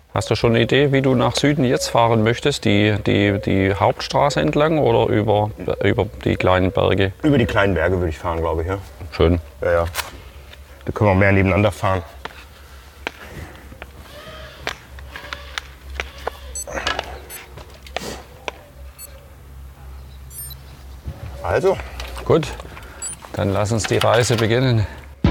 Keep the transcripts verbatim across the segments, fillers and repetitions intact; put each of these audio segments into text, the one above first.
Hast du schon eine Idee, wie du nach Süden jetzt fahren möchtest? Die, die, die Hauptstraße entlang oder über, über die kleinen Berge? Über die kleinen Berge würde ich fahren, glaube ich. Ja? Schön. Ja, ja. Da können wir mehr nebeneinander fahren. Also. Gut, dann lass uns die Reise beginnen.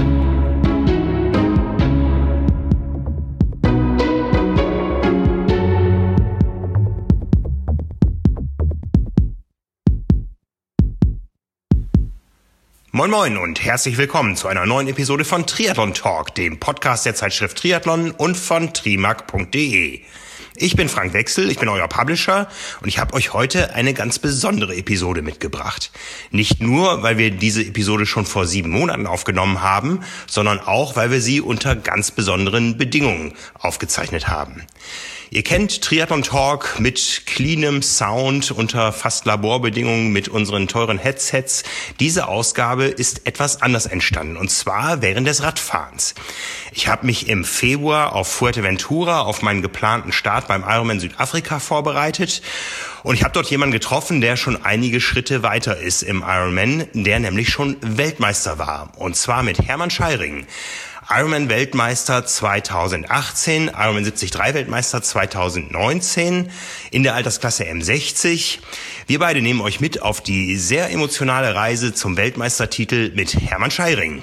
Moin Moin und herzlich willkommen zu einer neuen Episode von Triathlon Talk, dem Podcast der Zeitschrift Triathlon und von trimark punkt de. Ich bin Frank Wechsel, ich bin euer Publisher und ich habe euch heute eine ganz besondere Episode mitgebracht. Nicht nur, weil wir diese Episode schon vor sieben Monaten aufgenommen haben, sondern auch, weil wir sie unter ganz besonderen Bedingungen aufgezeichnet haben. Ihr kennt Triathlon Talk mit cleanem Sound unter fast Laborbedingungen mit unseren teuren Headsets. Diese Ausgabe ist etwas anders entstanden, und zwar während des Radfahrens. Ich habe mich im Februar auf Fuerteventura auf meinen geplanten Start beim Ironman Südafrika vorbereitet. Und ich habe dort jemanden getroffen, der schon einige Schritte weiter ist im Ironman, der nämlich schon Weltmeister war. Und zwar mit Hermann Scheiring. Ironman-Weltmeister zweitausendachtzehn, Ironman siebzig drei Weltmeister zweitausendneunzehn in der Altersklasse M sechzig. Wir beide nehmen euch mit auf die sehr emotionale Reise zum Weltmeistertitel mit Hermann Scheiring.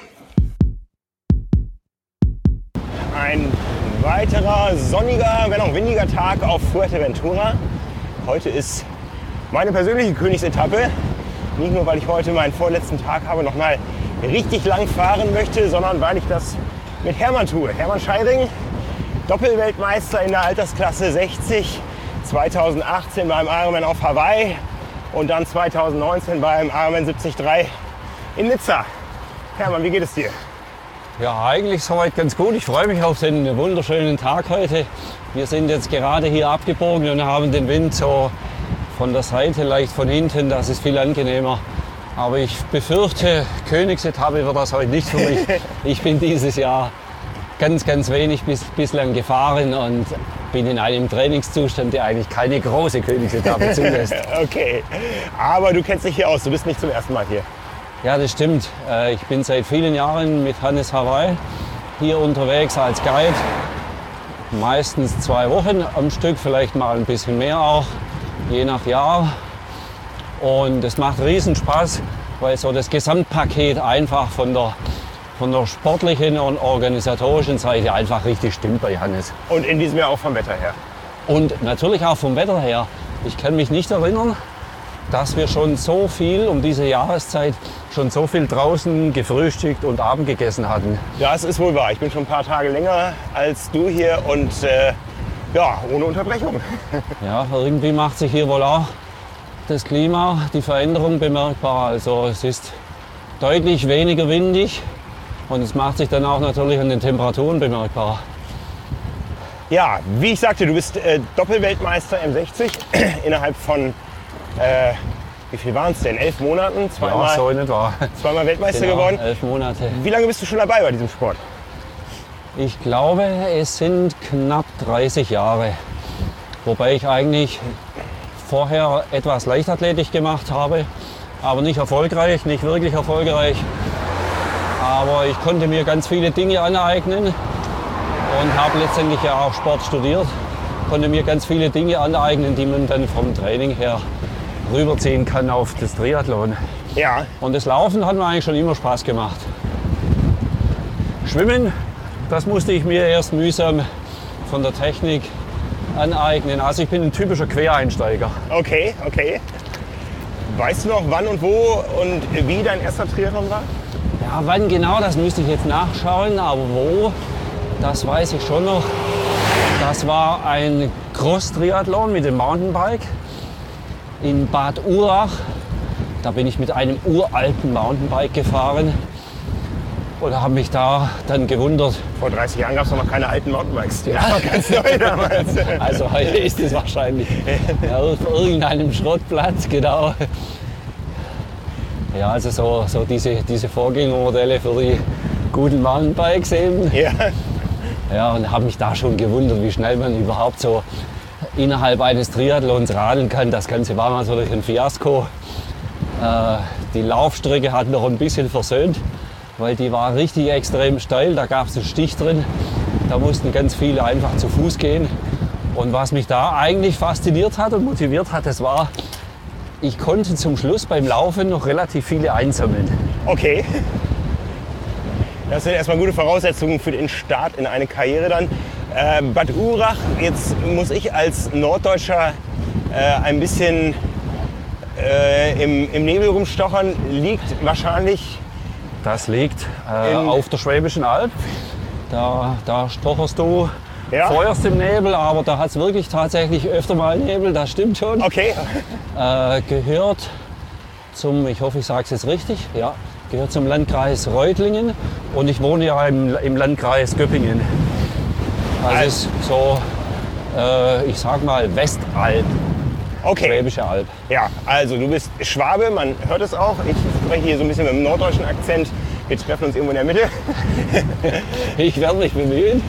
Ein weiterer sonniger, wenn auch windiger Tag auf Fuerteventura. Heute ist meine persönliche Königsetappe. Nicht nur, weil ich heute meinen vorletzten Tag habe, noch mal richtig lang fahren möchte, sondern weil ich das mit Hermann tue. Hermann Scheiring, Doppelweltmeister in der Altersklasse sechzig, zweitausendachtzehn beim Ironman auf Hawaii und dann zweitausendneunzehn beim Ironman siebzig drei in Nizza. Hermann, wie geht es dir? Ja, eigentlich soweit ganz gut. Ich freue mich auf den wunderschönen Tag heute. Wir sind jetzt gerade hier abgebogen und haben den Wind so von der Seite, leicht von hinten. Das ist viel angenehmer. Aber ich befürchte, Königsetappe wird das heute nicht für mich. Ich bin dieses Jahr ganz, ganz wenig bis, bislang gefahren und bin in einem Trainingszustand, der eigentlich keine große Königsetappe zulässt. Okay, aber du kennst dich hier aus, du bist nicht zum ersten Mal hier. Ja, das stimmt. Ich bin seit vielen Jahren mit Hannes Hawaii hier unterwegs als Guide. Meistens zwei Wochen am Stück, vielleicht mal ein bisschen mehr auch, je nach Jahr. Und es macht riesen Spaß, weil so das Gesamtpaket einfach von der, von der sportlichen und organisatorischen Seite einfach richtig stimmt bei Hannes. Und in diesem Jahr auch vom Wetter her. Und natürlich auch vom Wetter her. Ich kann mich nicht erinnern, dass wir schon so viel um diese Jahreszeit schon so viel draußen gefrühstückt und Abend gegessen hatten. Ja, es ist wohl wahr. Ich bin schon ein paar Tage länger als du hier und äh, ja, ohne Unterbrechung. Ja, irgendwie macht sich hier wohl auch das Klima, die Veränderung bemerkbar. Also es ist deutlich weniger windig und es macht sich dann auch natürlich an den Temperaturen bemerkbar. Ja, wie ich sagte, du bist äh, Doppelweltmeister M sechzig innerhalb von, äh, wie viel waren es denn, elf Monaten? Zweimal, ja, so in etwa. Zweimal Weltmeister Genau, geworden. elf Monate. Wie lange bist du schon dabei bei diesem Sport? Ich glaube, es sind knapp dreißig Jahre, wobei ich eigentlich vorher etwas Leichtathletik gemacht habe, aber nicht erfolgreich, nicht wirklich erfolgreich. Aber ich konnte mir ganz viele Dinge aneignen und habe letztendlich ja auch Sport studiert, konnte mir ganz viele Dinge aneignen, die man dann vom Training her rüberziehen kann auf das Triathlon. Ja. Und das Laufen hat mir eigentlich schon immer Spaß gemacht. Schwimmen, das musste ich mir erst mühsam von der Technik aneignen. Also ich bin ein typischer Quereinsteiger. Okay, okay. Weißt du noch, wann und wo und wie dein erster Triathlon war? Ja, wann genau, das müsste ich jetzt nachschauen, aber wo, das weiß ich schon noch. Das war ein Cross-Triathlon mit dem Mountainbike in Bad Urach. Da bin ich mit einem uralten Mountainbike gefahren und habe mich da dann gewundert. Vor dreißig Jahren gab es noch keine alten Mountainbikes. Die waren ganz neu damals. Also heute ist es wahrscheinlich ja, auf irgendeinem Schrottplatz, genau. Ja, also so, so diese, diese Vorgängermodelle für die guten Mountainbikes eben. Ja. Ja, und habe mich da schon gewundert, wie schnell man überhaupt so innerhalb eines Triathlons radeln kann. Das Ganze war natürlich ein Fiasko. Äh, die Laufstrecke hat noch ein bisschen versöhnt, weil die war richtig extrem steil. Da gab es einen Stich drin. Da mussten ganz viele einfach zu Fuß gehen. Und was mich da eigentlich fasziniert hat und motiviert hat, das war, ich konnte zum Schluss beim Laufen noch relativ viele einsammeln. Okay. Das sind erstmal gute Voraussetzungen für den Start in eine Karriere dann. Äh, Bad Urach, jetzt muss ich als Norddeutscher äh, ein bisschen äh, im, im Nebel rumstochern, liegt wahrscheinlich... Das liegt äh, auf der Schwäbischen Alb. Da, da stocherst du ja. Feuerst im Nebel, aber da hat es wirklich tatsächlich öfter mal Nebel, das stimmt schon. Okay. Äh, gehört zum, ich hoffe, ich sage es jetzt richtig, ja, gehört zum Landkreis Reutlingen und ich wohne ja im, im Landkreis Göppingen. Also es ist so, äh, ich sag mal Westalb, okay. Schwäbische Alb. Ja, also du bist Schwabe, man hört es auch. Ich spreche hier so ein bisschen mit einem norddeutschen Akzent. Wir treffen uns irgendwo in der Mitte. Ich werde mich bemühen.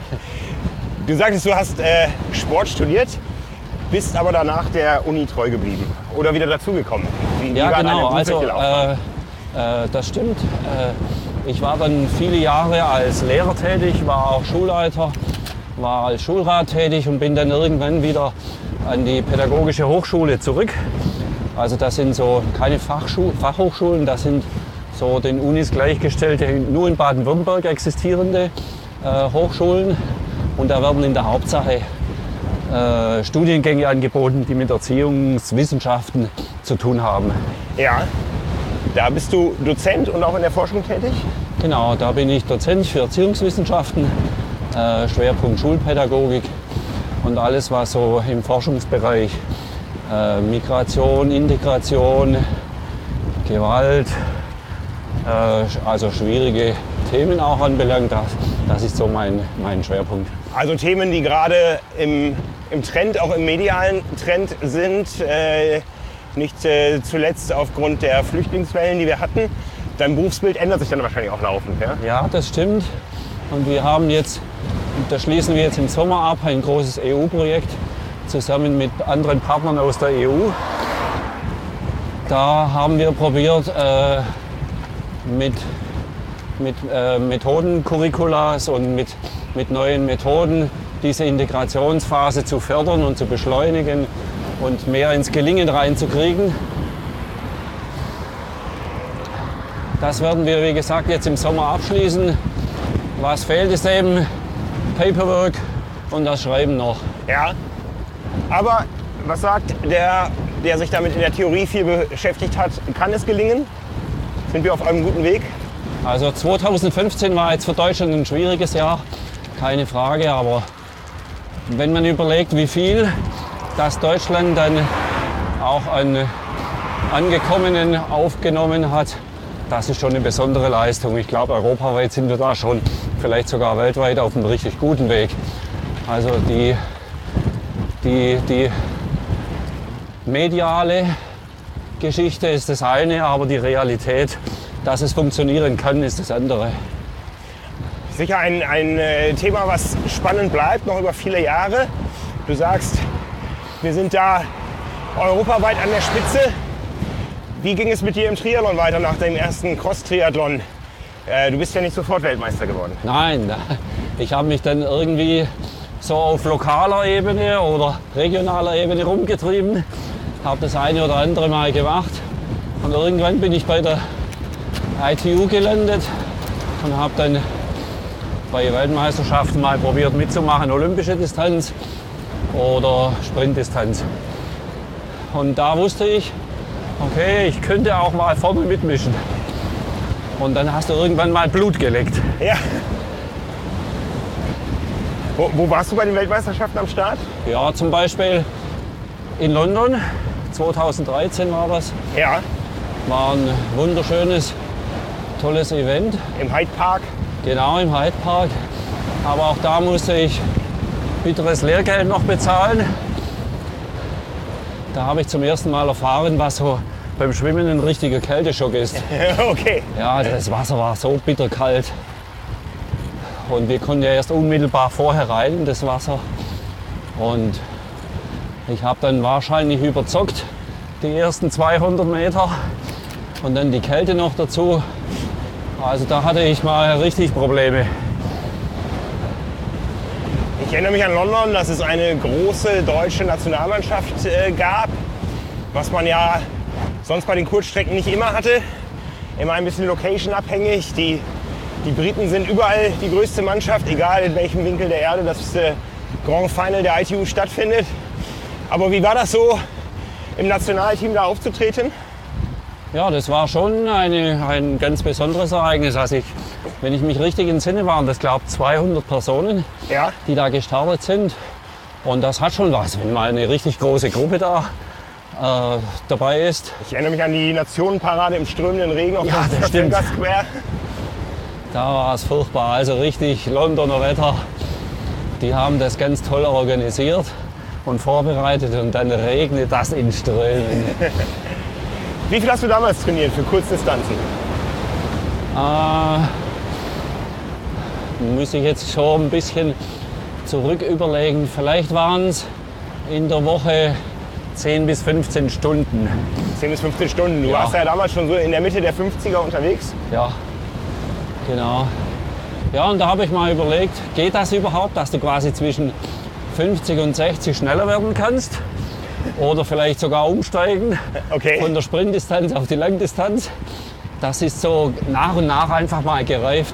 Du sagtest, du hast äh, Sport studiert, bist aber danach der Uni treu geblieben oder wieder dazugekommen. Wie, ja, wie war genau. deine Also, äh, äh, das stimmt. Äh, ich war dann viele Jahre als Lehrer tätig, war auch Schulleiter, war als Schulrat tätig und bin dann irgendwann wieder an die Pädagogische Hochschule zurück. Also das sind so keine Fachschu- Fachhochschulen, das sind so den Unis gleichgestellte, nur in Baden-Württemberg existierende äh, Hochschulen. Und da werden in der Hauptsache äh, Studiengänge angeboten, die mit Erziehungswissenschaften zu tun haben. Ja, da bist du Dozent und auch in der Forschung tätig? Genau, da bin ich Dozent für Erziehungswissenschaften, äh, Schwerpunkt Schulpädagogik und alles, was so im Forschungsbereich äh, Migration, Integration, Gewalt, äh, also schwierige Themen auch anbelangt, das, das ist so mein, mein Schwerpunkt. Also Themen, die gerade im, im Trend, auch im medialen Trend sind, äh, nicht äh, zuletzt aufgrund der Flüchtlingswellen, die wir hatten. Dein Berufsbild ändert sich dann wahrscheinlich auch laufend, ja? Ja, das stimmt. Und wir haben jetzt, da schließen wir jetzt im Sommer ab, ein großes E U-Projekt zusammen mit anderen Partnern aus der E U. Da haben wir probiert, äh, mit mit äh, Methodencurriculas und mit, mit neuen Methoden diese Integrationsphase zu fördern und zu beschleunigen und mehr ins Gelingen reinzukriegen. Das werden wir, wie gesagt, jetzt im Sommer abschließen. Was fehlt, ist eben Paperwork und das Schreiben noch. Ja, aber was sagt der, der sich damit in der Theorie viel beschäftigt hat, kann es gelingen? Sind wir auf einem guten Weg? Also zweitausendfünfzehn war jetzt für Deutschland ein schwieriges Jahr, keine Frage, aber wenn man überlegt, wie viel das Deutschland dann auch an Angekommenen aufgenommen hat, das ist schon eine besondere Leistung. Ich glaube, europaweit sind wir da schon, vielleicht sogar weltweit, auf einem richtig guten Weg. Also die, die, die mediale Geschichte ist das eine, aber die Realität, dass es funktionieren kann, ist das andere. Sicher ein, ein Thema, was spannend bleibt, noch über viele Jahre. Du sagst, wir sind da europaweit an der Spitze. Wie ging es mit dir im Triathlon weiter nach dem ersten Cross-Triathlon? Äh, du bist ja nicht sofort Weltmeister geworden. Nein, ich habe mich dann irgendwie so auf lokaler Ebene oder regionaler Ebene rumgetrieben. Habe das eine oder andere Mal gemacht. Und irgendwann bin ich bei der I T U gelandet und habe dann bei Weltmeisterschaften mal probiert mitzumachen, olympische Distanz oder Sprintdistanz. Und da wusste ich, okay, ich könnte auch mal vorne mitmischen. Und dann hast du irgendwann mal Blut geleckt. Ja. Wo, wo warst du bei den Weltmeisterschaften am Start? Ja, zum Beispiel in London, zweitausenddreizehn war das. Ja. War ein wunderschönes, tolles Event. Im Hyde Park? Genau, im Hyde Park. Aber auch da musste ich bitteres Lehrgeld noch bezahlen. Da habe ich zum ersten Mal erfahren, was so beim Schwimmen ein richtiger Kälteschock ist. Okay. Ja, das Wasser war so bitterkalt. Und wir konnten ja erst unmittelbar vorher rein in das Wasser. Und ich habe dann wahrscheinlich überzockt die ersten zweihundert Meter und dann die Kälte noch dazu. Also da hatte ich mal richtig Probleme. Ich erinnere mich an London, dass es eine große deutsche Nationalmannschaft äh, gab, was man ja sonst bei den Kurzstrecken nicht immer hatte. Immer ein bisschen location-abhängig. Die, die Briten sind überall die größte Mannschaft, egal in welchem Winkel der Erde das äh, Grand Final der I T U stattfindet. Aber wie war das so, im Nationalteam da aufzutreten? Ja, das war schon eine, ein ganz besonderes Ereignis. Also ich, wenn ich mich richtig entsinne, waren das, glaube ich, zweihundert Personen, ja. die da gestartet sind. Und das hat schon was, wenn mal eine richtig große Gruppe da äh, dabei ist. Ich erinnere mich an die Nationenparade im strömenden Regen auf Ja, dem das stimmt. Trafalgar Square. Da war es furchtbar, also richtig Londoner Wetter. Die haben das ganz toll organisiert und vorbereitet und dann regnet das in Strömen. Wie viel hast du damals trainiert für Kurzdistanzen? Äh, muss ich jetzt schon ein bisschen zurück überlegen. Vielleicht waren es in der Woche zehn bis fünfzehn Stunden. zehn bis fünfzehn Stunden. Du Ja. warst ja damals schon so in der Mitte der fünfziger unterwegs. Ja, genau. Ja, und da habe ich mal überlegt, geht das überhaupt, dass du quasi zwischen fünfzig und sechzig schneller werden kannst? Oder vielleicht sogar umsteigen Okay. von der Sprintdistanz auf die Langdistanz. Das ist so nach und nach einfach mal gereift.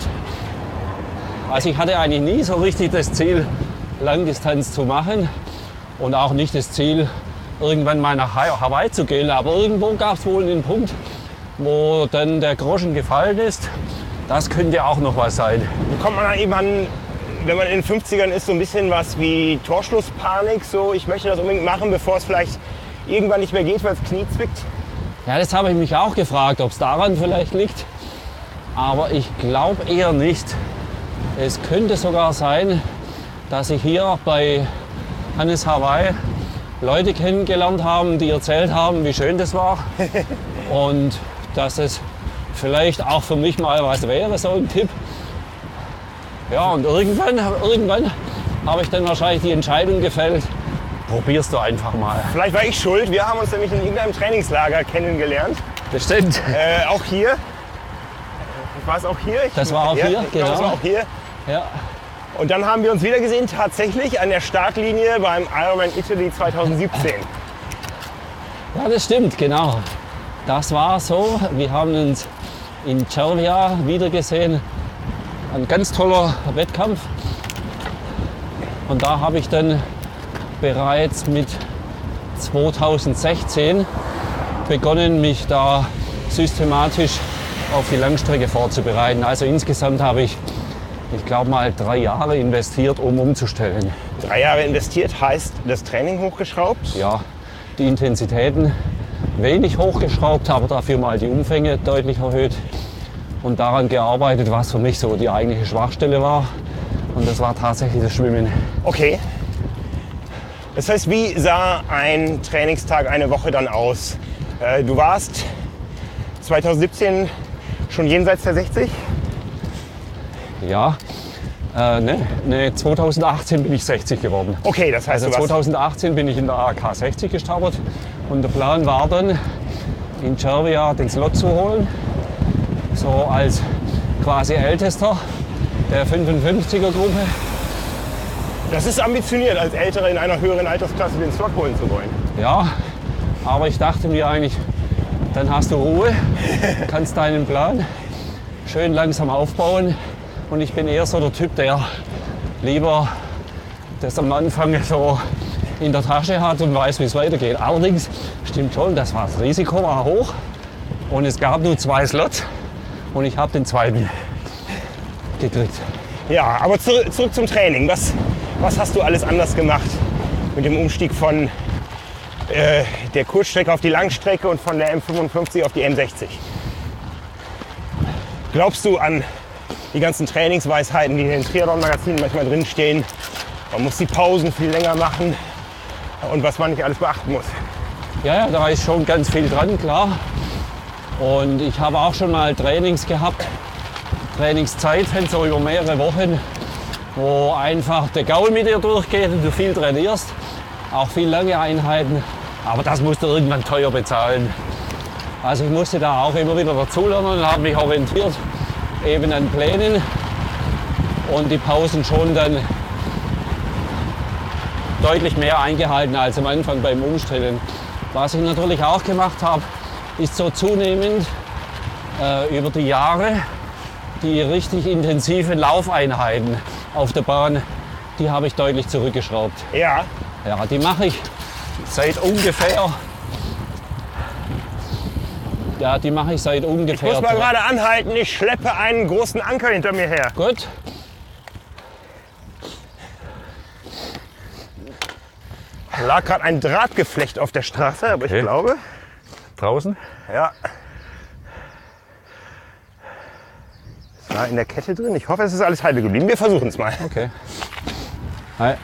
Also ich hatte eigentlich nie so richtig das Ziel, Langdistanz zu machen und auch nicht das Ziel, irgendwann mal nach Hawaii zu gehen. Aber irgendwo gab es wohl einen Punkt, wo dann der Groschen gefallen ist. Das könnte auch noch was sein. Bekommt man dann eben an, wenn man in den fünfzigern ist, so ein bisschen was wie Torschlusspanik? So, ich möchte das unbedingt machen, bevor es vielleicht irgendwann nicht mehr geht, weil das Knie zwickt? Ja, das habe ich mich auch gefragt, ob es daran vielleicht liegt. Aber ich glaube eher nicht. Es könnte sogar sein, dass ich hier bei Hannes Hawaii Leute kennengelernt habe, die erzählt haben, wie schön das war. Und dass es vielleicht auch für mich mal was wäre, so ein Tipp. Ja, und irgendwann, irgendwann habe ich dann wahrscheinlich die Entscheidung gefällt, probierst du einfach mal. Vielleicht war ich schuld. Wir haben uns nämlich in irgendeinem Trainingslager kennengelernt. Das stimmt. Äh, auch hier. War es auch hier? Ich, Das war auch ja, hier, ich glaube, das genau. war auch hier. Ja. Und dann haben wir uns wieder gesehen, tatsächlich an der Startlinie beim Ironman Italy zweitausendsiebzehn. Ja, das stimmt, genau. Das war so. Wir haben uns in Cervia wiedergesehen. Ein ganz toller Wettkampf. Und da habe ich dann bereits mit zweitausendsechzehn begonnen, mich da systematisch auf die Langstrecke vorzubereiten. Also insgesamt habe ich, ich glaube mal, drei Jahre investiert, um umzustellen. Drei Jahre investiert heißt das Training hochgeschraubt. Ja, die Intensitäten wenig hochgeschraubt, aber dafür mal die Umfänge deutlich erhöht und daran gearbeitet, was für mich so die eigentliche Schwachstelle war. Und das war tatsächlich das Schwimmen. Okay. Das heißt, wie sah ein Trainingstag, eine Woche dann aus? Äh, du warst zweitausendsiebzehn schon jenseits der sechzig? Ja, äh, ne, ne, zweitausendachtzehn bin ich sechzig geworden. Okay, das heißt, Also du warst zweitausendachtzehn bin ich in der A K sechzig gestartet und der Plan war dann, in Cervia den Slot zu holen, so als quasi Ältester der fünfundfünfziger Gruppe. Das ist ambitioniert, als Älterer in einer höheren Altersklasse den Slot holen zu wollen. Ja, aber ich dachte mir eigentlich, dann hast du Ruhe, kannst deinen Plan schön langsam aufbauen. Und ich bin eher so der Typ, der lieber das am Anfang so in der Tasche hat und weiß, wie es weitergeht. Allerdings stimmt schon, das, war, das Risiko war hoch und es gab nur zwei Slots und ich habe den zweiten gekriegt. Ja, aber zurück, zurück zum Training. Was, was hast du alles anders gemacht mit dem Umstieg von äh, der Kurzstrecke auf die Langstrecke und von der M fünfundfünfzig auf die M sechzig? Glaubst du an die ganzen Trainingsweisheiten, die in den Triathlon-Magazinen manchmal drinstehen? Man muss die Pausen viel länger machen und was man nicht alles beachten muss. Ja, ja, da ist schon ganz viel dran, klar. Und ich habe auch schon mal Trainings gehabt, Trainingszeiten, so über mehrere Wochen, wo einfach der Gaul mit dir durchgeht und du viel trainierst. Auch viel lange Einheiten. Aber das musst du irgendwann teuer bezahlen. Also ich musste da auch immer wieder dazulernen und habe mich orientiert eben an Plänen und die Pausen schon dann deutlich mehr eingehalten als am Anfang beim Umstellen. Was ich natürlich auch gemacht habe, ist so zunehmend äh, über die Jahre die richtig intensiven Laufeinheiten auf der Bahn, die habe ich deutlich zurückgeschraubt. Ja. Ja, die mache ich seit ungefähr, ja, die mache ich seit ungefähr. Ich muss mal gerade anhalten, ich schleppe einen großen Anker hinter mir her. Gut. Da lag gerade ein Drahtgeflecht auf der Straße, aber Okay. ich glaube, Draußen? ja. Es war in der Kette drin. Ich hoffe, es ist alles heile geblieben. Wir versuchen es mal. Okay. Hi.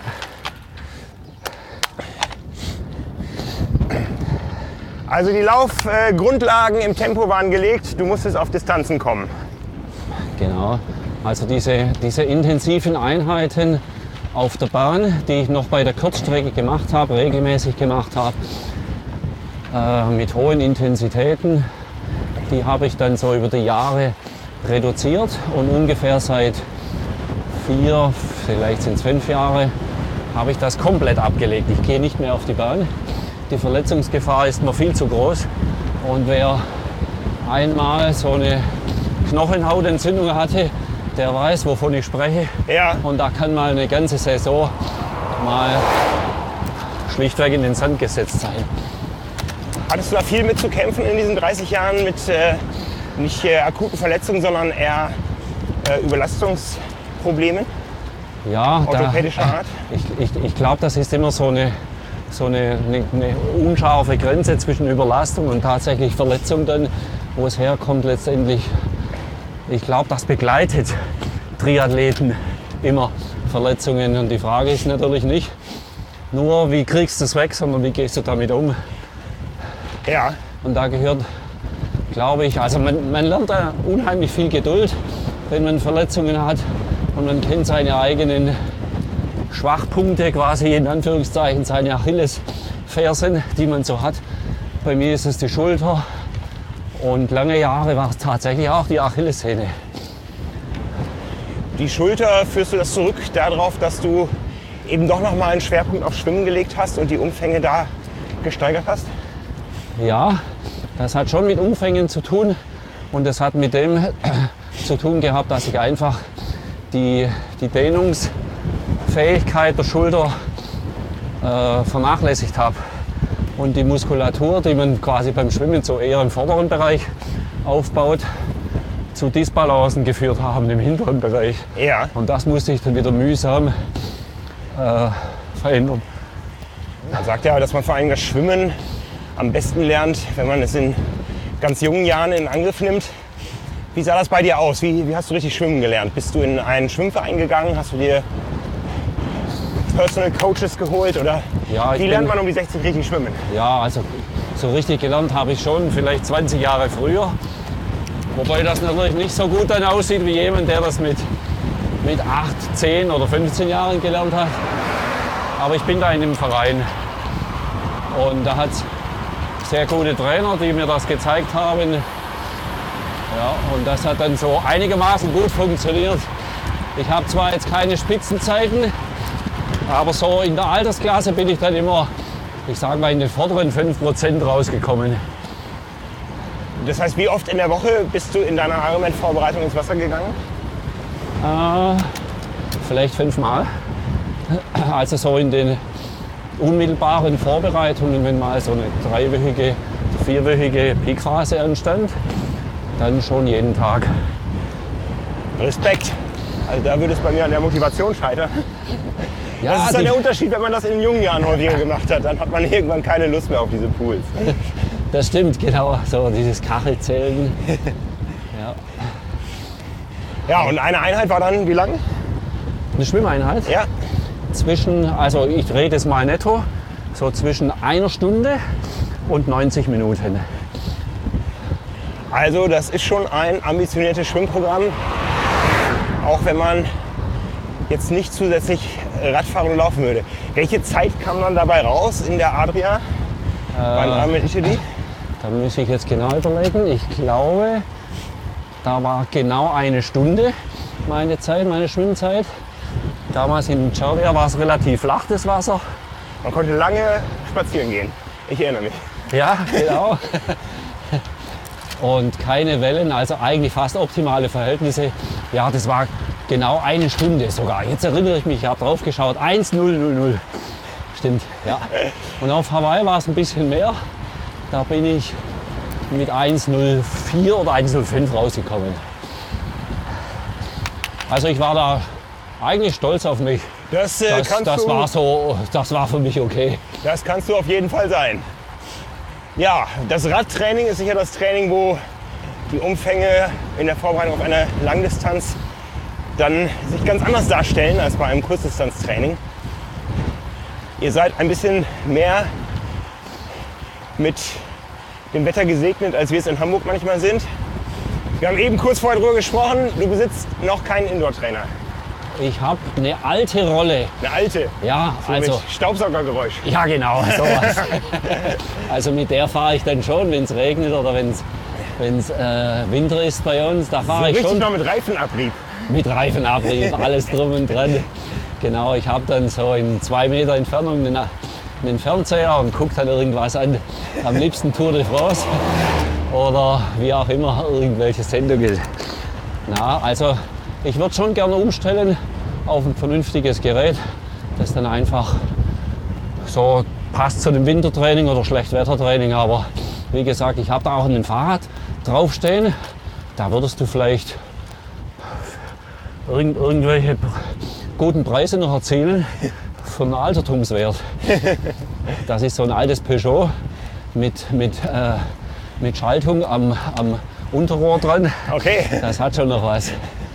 Also die Laufgrundlagen äh, im Tempo waren gelegt. Du musstest auf Distanzen kommen. Genau. Also diese, diese intensiven Einheiten auf der Bahn, die ich noch bei der Kurzstrecke gemacht habe, regelmäßig gemacht habe, äh, mit hohen Intensitäten, die habe ich dann so über die Jahre reduziert und ungefähr seit vier, vielleicht sind es fünf Jahre, habe ich das komplett abgelegt. Ich gehe nicht mehr auf die Bahn. Die Verletzungsgefahr ist mir viel zu groß. Und wer einmal so eine Knochenhautentzündung hatte, der weiß, wovon ich spreche. Ja. Und da kann mal eine ganze Saison mal schlichtweg in den Sand gesetzt sein. Hattest du da viel mitzukämpfen in diesen dreißig Jahren mit äh, nicht äh, akuten Verletzungen, sondern eher äh, Überlastungsproblemen Ja, orthopädischer da, Art? ich, ich, ich glaube, das ist immer so eine, so eine, eine, eine unscharfe Grenze zwischen Überlastung und tatsächlich Verletzung dann, wo es herkommt letztendlich. Ich glaube, das begleitet Triathleten immer, Verletzungen. Und die Frage ist natürlich nicht nur, wie kriegst du es weg, sondern wie gehst du damit um. Ja. Und da gehört, glaube ich, also man, man lernt da unheimlich viel Geduld, wenn man Verletzungen hat. Und man kennt seine eigenen Schwachpunkte, quasi in Anführungszeichen seine Achillesfersen, die man so hat. Bei mir ist es die Schulter und lange Jahre war es tatsächlich auch die Achillessehne. Die Schulter, führst du das zurück darauf, dass du eben doch noch mal einen Schwerpunkt auf Schwimmen gelegt hast und die Umfänge da gesteigert hast? Ja, das hat schon mit Umfängen zu tun und das hat mit dem zu tun gehabt, dass ich einfach die, die Dehnungsfähigkeit der Schulter äh, vernachlässigt habe. Und die Muskulatur, die man quasi beim Schwimmen so eher im vorderen Bereich aufbaut, zu Disbalancen geführt haben im hinteren Bereich. Ja. Und das musste ich dann wieder mühsam äh, verändern. Man sagt ja, dass man vor allem das Schwimmen am besten lernt, wenn man es in ganz jungen Jahren in Angriff nimmt. Wie sah das bei dir aus? Wie, wie hast du richtig schwimmen gelernt? Bist du in einen Schwimmverein gegangen? Hast du dir Personal Coaches geholt? Oder Ja, ich wie lernt bin- man um die sechzig richtig schwimmen? Ja, also so richtig gelernt habe ich schon, vielleicht zwanzig Jahre früher. Wobei das natürlich nicht so gut dann aussieht wie jemand, der das mit, mit acht, zehn oder fünfzehn Jahren gelernt hat. Aber ich bin da in einem Verein. Und da hat es sehr gute Trainer, die mir das gezeigt haben. Ja, und das hat dann so einigermaßen gut funktioniert. Ich habe zwar jetzt keine Spitzenzeiten, aber so in der Altersklasse bin ich dann immer, ich sage mal, in den vorderen fünf Prozent rausgekommen. Das heißt, wie oft in der Woche bist du in deiner Ironman-Vorbereitung ins Wasser gegangen? Äh, vielleicht fünfmal. Also so in den unmittelbaren Vorbereitungen, wenn mal so eine dreiwöchige, vierwöchige Peakphase anstand, dann schon jeden Tag. Respekt. Also da würde es bei mir an der Motivation scheitern. Ja, Das ist dann die- der Unterschied, wenn man das in jungen Jahren häufiger gemacht hat. Dann hat man irgendwann keine Lust mehr auf diese Pools. Das stimmt, genau. So dieses Kachelzählen. Ja. Ja, und eine Einheit war dann wie lang? Eine Schwimmeinheit. Ja. Zwischen, also ich rede es mal netto, so zwischen einer Stunde und neunzig Minuten. Also das ist schon ein ambitioniertes Schwimmprogramm. Auch wenn man jetzt nicht zusätzlich Radfahren und laufen würde. Welche Zeit kam dann dabei raus in der Adria äh, beim Ironman Italy? Da muss ich jetzt genau überlegen. Ich glaube, da war genau eine Stunde meine Zeit, meine Schwimmzeit. Damals in Cervia war es relativ flach, das Wasser. Man konnte lange spazieren gehen. Ich erinnere mich. Ja, genau. Und keine Wellen, also eigentlich fast optimale Verhältnisse. Ja, das war genau eine Stunde sogar. Jetzt erinnere ich mich, ich habe drauf geschaut. eins null null null. Stimmt, ja. Und auf Hawaii war es ein bisschen mehr. Da bin ich mit eins null vier oder eins null fünf rausgekommen. Also ich war da eigentlich stolz auf mich. Das, äh, das, kannst das, du, war so, das war für mich okay. Das kannst du auf jeden Fall sein. Ja, das Radtraining ist sicher das Training, wo die Umfänge in der Vorbereitung auf eine Langdistanz dann sich ganz anders darstellen als bei einem Kurzdistanztraining. Ihr seid ein bisschen mehr mit dem Wetter gesegnet, als wir es in Hamburg manchmal sind. Wir haben eben kurz vorher darüber gesprochen, du besitzt noch keinen Indoor-Trainer. Ich habe eine alte Rolle. Eine alte? Ja, so also mit Staubsaugergeräusch. Ja, genau, sowas. Also mit der fahre ich dann schon, wenn es regnet oder wenn es äh, Winter ist bei uns. Da fahre so ich richtig schon. noch mit Reifenabrieb. Mit Reifenabrieb, alles drum und dran. Genau, ich habe dann so in zwei Meter Entfernung einen, einen Fernseher und gucke dann irgendwas an. Am liebsten Tour de France oder wie auch immer, irgendwelche Sendungen. Na, also ich würde schon gerne umstellen auf ein vernünftiges Gerät, das dann einfach so passt zu dem Wintertraining oder Schlechtwettertraining. Aber wie gesagt, ich habe da auch ein Fahrrad draufstehen. Da würdest du vielleicht irgend, irgendwelche guten Preise noch erzielen für einen Altertumswert. Das ist so ein altes Peugeot mit, mit, äh, mit Schaltung am, am Unterrohr dran. Okay. Das hat schon noch was.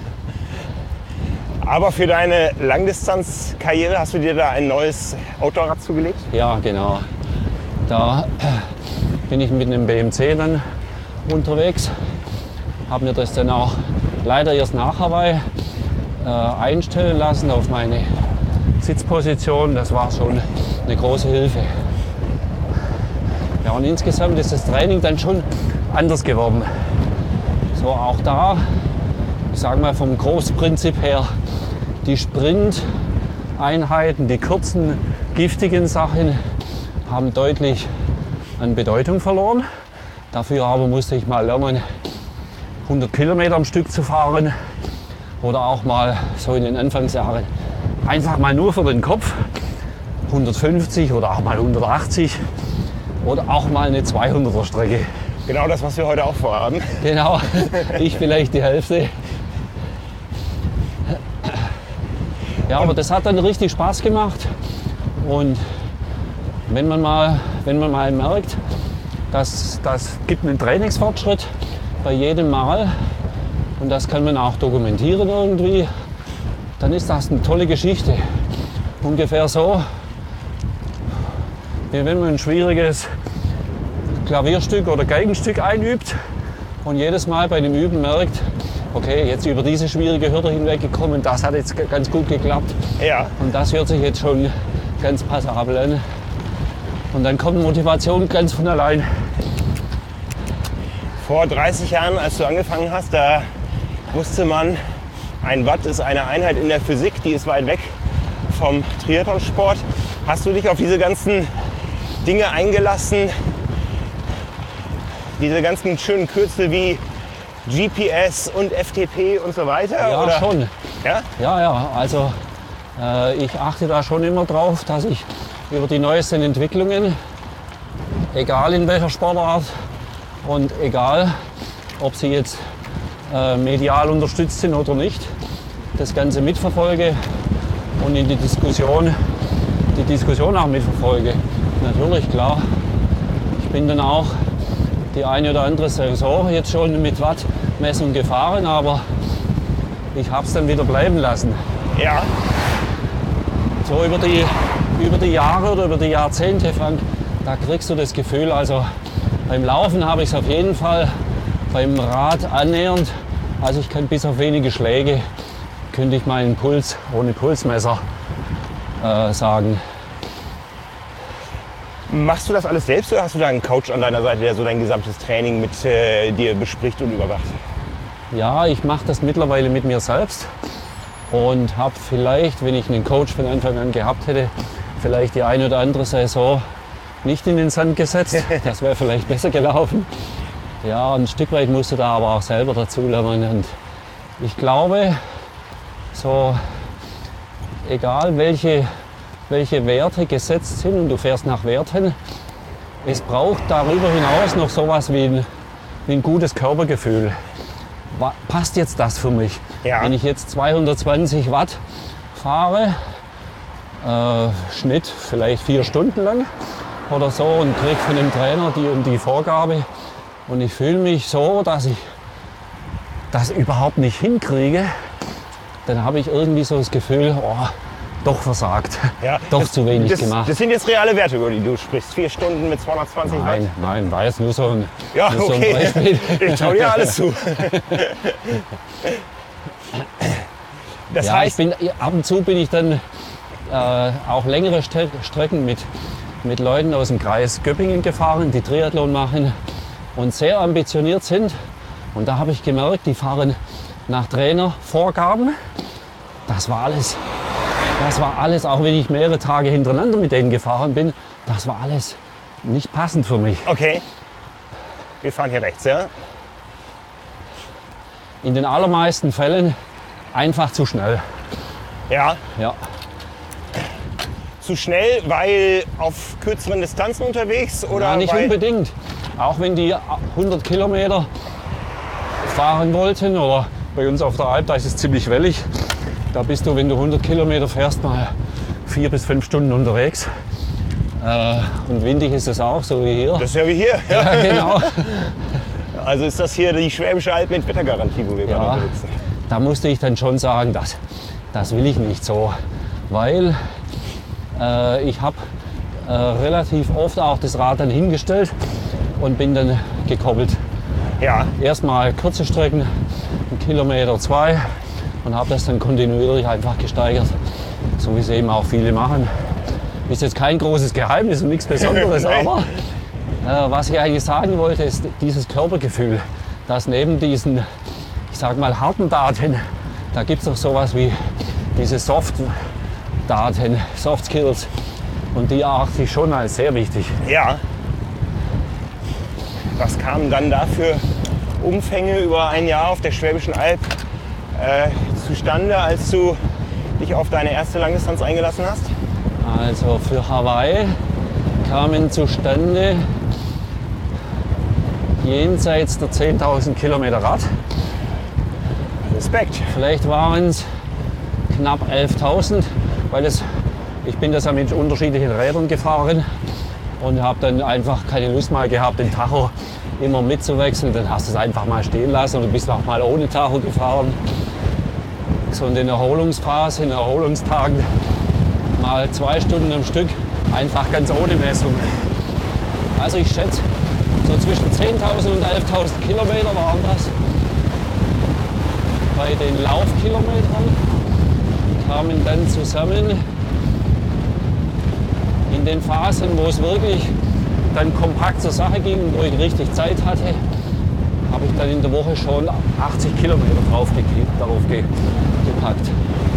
Aber für deine Langdistanzkarriere hast du dir da ein neues Outdoor-Rad zugelegt? Ja, genau. Da bin ich mit einem B M C dann unterwegs. Habe mir das dann auch leider erst nach Hawaii äh, einstellen lassen auf meine Sitzposition. Das war schon eine große Hilfe. Ja, und insgesamt ist das Training dann schon anders geworden. So auch da, ich sage mal vom Großprinzip her, die Sprinteinheiten, die kurzen, giftigen Sachen haben deutlich an Bedeutung verloren. Dafür aber musste ich mal lernen, hundert Kilometer am Stück zu fahren oder auch mal so in den Anfangsjahren einfach mal nur für den Kopf hundertfünfzig oder auch mal hundertachtzig oder auch mal eine zweihunderter Strecke. Genau das, was wir heute auch vorhaben. Genau, ich vielleicht die Hälfte. Ja, aber das hat dann richtig Spaß gemacht. Und wenn man mal, wenn man mal merkt, dass das gibt einen Trainingsfortschritt bei jedem Mal und das kann man auch dokumentieren irgendwie, dann ist das eine tolle Geschichte. Ungefähr so, wie wenn man ein schwieriges Klavierstück oder Geigenstück einübt und jedes Mal bei dem Üben merkt, okay, jetzt über diese schwierige Hürde hinweggekommen, das hat jetzt ganz gut geklappt. Ja. Und das hört sich jetzt schon ganz passabel an. Und dann kommt Motivation ganz von allein. Vor dreißig Jahren, als du angefangen hast, da wusste man, ein Watt ist eine Einheit in der Physik, die ist weit weg vom Triathlonsport. Hast du dich auf diese ganzen Dinge eingelassen, diese ganzen schönen Kürzel wie G P S und F T P und so weiter? Ja, oder? schon. Ja? Ja, ja, also äh, ich achte da schon immer drauf, dass ich über die neuesten Entwicklungen, egal in welcher Sportart und egal, ob sie jetzt äh, medial unterstützt sind oder nicht, das Ganze mitverfolge und in die Diskussion, die Diskussion auch mitverfolge. Natürlich, klar, ich bin dann auch die eine oder andere Saison jetzt schon mit Wattmessung gefahren, aber ich habe es dann wieder bleiben lassen. Ja. So über die, über die Jahre oder über die Jahrzehnte, Frank, da kriegst du das Gefühl, also beim Laufen habe ich es auf jeden Fall, beim Rad annähernd, also ich kann bis auf wenige Schläge, könnte ich meinen Puls ohne Pulsmesser äh, sagen. Machst du das alles selbst oder hast du da einen Coach an deiner Seite, der so dein gesamtes Training mit äh, dir bespricht und überwacht? Ja, ich mache das mittlerweile mit mir selbst und habe vielleicht, wenn ich einen Coach von Anfang an gehabt hätte, vielleicht die eine oder andere Saison nicht in den Sand gesetzt. Das wäre vielleicht besser gelaufen. Ja, ein Stück weit musst du da aber auch selber dazulernen. Und ich glaube, so egal welche, welche Werte gesetzt sind und du fährst nach Werten, es braucht darüber hinaus noch sowas wie ein, wie ein gutes Körpergefühl. Passt jetzt das für mich? Ja. Wenn ich jetzt zweihundertzwanzig Watt fahre, äh, Schnitt vielleicht vier Stunden lang oder so und kriege von dem Trainer die und die Vorgabe und ich fühle mich so, dass ich das überhaupt nicht hinkriege, dann habe ich irgendwie so das Gefühl, oh, doch versagt, Ja, doch das, zu wenig das, gemacht. Das sind jetzt reale Werte, über die du sprichst. Vier Stunden mit zweihundertzwanzig Watt. Nein, nein, war jetzt nur so ein, Ja, nur so ein okay. Beispiel. Ich schau dir alles zu. Das Ja, heißt, ich bin, ab und zu bin ich dann äh, auch längere Stre Strecken mit, mit Leuten aus dem Kreis Göppingen gefahren, die Triathlon machen und sehr ambitioniert sind. Und da habe ich gemerkt, die fahren nach Trainervorgaben. Das war alles, das war alles, auch wenn ich mehrere Tage hintereinander mit denen gefahren bin, das war alles nicht passend für mich. okay, wir fahren hier rechts, ja? In den allermeisten Fällen einfach zu schnell. Ja, Ja. zu schnell, weil auf kürzeren Distanzen unterwegs oder Ja, nicht weil, unbedingt. Auch wenn die hundert Kilometer fahren wollten oder bei uns auf der Alp, da ist es ziemlich wellig. Da bist du, wenn du hundert Kilometer fährst, mal vier bis fünf Stunden unterwegs. Äh, und windig ist es auch, so wie hier. Das ist ja wie hier. Ja, genau. Also ist das hier die Schwäbische Alb mit Wettergarantie, wo wir Ja, gerade unterwegs sind. da musste ich dann schon sagen, das, das will ich nicht so. Weil äh, ich habe äh, relativ oft auch das Rad dann hingestellt und bin dann gekoppelt. Ja, Erstmal kurze Strecken, einen Kilometer, zwei und habe das dann kontinuierlich einfach gesteigert, so wie es eben auch viele machen. Ist jetzt kein großes Geheimnis und nichts Besonderes, Nein. aber äh, was ich eigentlich sagen wollte, ist dieses Körpergefühl, dass neben diesen, ich sag mal, harten Daten, da gibt es auch sowas wie diese Soft-Daten, Soft Skills und die erachte ich schon als sehr wichtig. ja. Was kamen dann da für Umfänge über ein Jahr auf der Schwäbischen Alb äh, zustande, als du dich auf deine erste Langdistanz eingelassen hast? Also für Hawaii kamen zustande jenseits der zehntausend Kilometer Rad. Respekt. Vielleicht waren es knapp elftausend, weil es, ich bin das ja mit unterschiedlichen Rädern gefahren und habe dann einfach keine Lust mal gehabt, den Tacho immer mitzuwechseln. Dann hast du es einfach mal stehen lassen und du bist auch mal ohne Tacho gefahren. So in den Erholungsphase, in den Erholungstagen mal zwei Stunden am Stück, einfach ganz ohne Messung. Also ich schätze, so zwischen zehntausend und elftausend Kilometer waren das. Bei den Laufkilometern kamen dann zusammen in den Phasen, wo es wirklich dann kompakt zur Sache ging und wo ich richtig Zeit hatte, habe ich dann in der Woche schon achtzig Kilometer drauf darauf ge gepackt.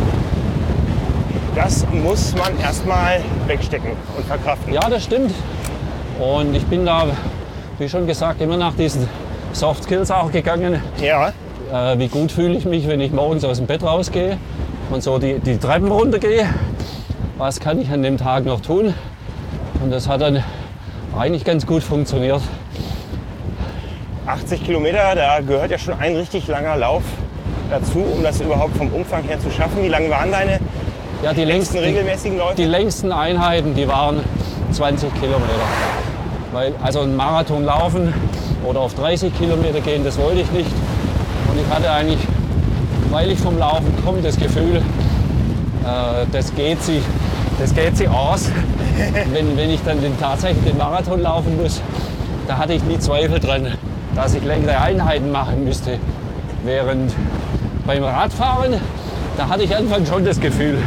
Das muss man erstmal wegstecken und verkraften. Ja, das stimmt. Und ich bin da, wie schon gesagt, immer nach diesen Soft Skills auch gegangen. Ja, Äh, wie gut fühle ich mich, wenn ich morgens aus dem Bett rausgehe und so die, die Treppen runtergehe. Was kann ich an dem Tag noch tun? Und das hat dann eigentlich ganz gut funktioniert. achtzig Kilometer, da gehört ja schon ein richtig langer Lauf dazu, um das überhaupt vom Umfang her zu schaffen. Wie lang waren deine Ja, die längsten längsten, regelmäßigen Läufe? die längsten Einheiten, die waren zwanzig Kilometer. Weil, also einen Marathon laufen oder auf dreißig Kilometer gehen, das wollte ich nicht. Und ich hatte eigentlich, weil ich vom Laufen komme, das Gefühl, äh, das geht sie, das geht sie aus. Wenn, wenn ich dann den, tatsächlich den Marathon laufen muss, da hatte ich nie Zweifel dran, dass ich längere Einheiten machen müsste. Während beim Radfahren da hatte ich anfangs schon das Gefühl,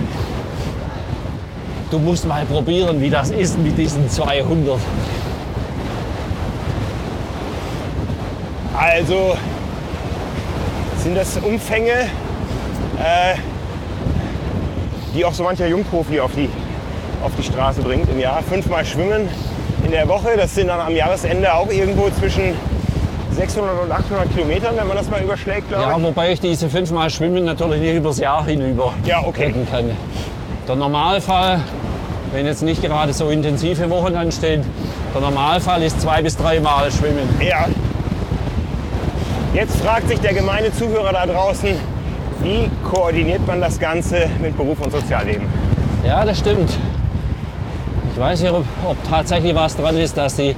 du musst mal probieren, wie das ist mit diesen zweihundert. Also sind das Umfänge, äh, die auch so mancher Jungprofi auf die, auf die Straße bringt im Jahr. Fünfmal schwimmen in der Woche, das sind dann am Jahresende auch irgendwo zwischen sechshundert und achthundert Kilometern, wenn man das mal überschlägt, glaube Ja, ich. wobei ich diese fünfmal Schwimmen natürlich nicht übers Jahr hinüber Ja, okay. retten kann. Der Normalfall, wenn jetzt nicht gerade so intensive Wochen anstehen, der Normalfall ist zwei bis dreimal Schwimmen. Ja. Jetzt fragt sich der gemeine Zuhörer da draußen, wie koordiniert man das Ganze mit Beruf und Sozialleben? Ja, das stimmt. Ich weiß nicht, ob, ob tatsächlich was dran ist, dass die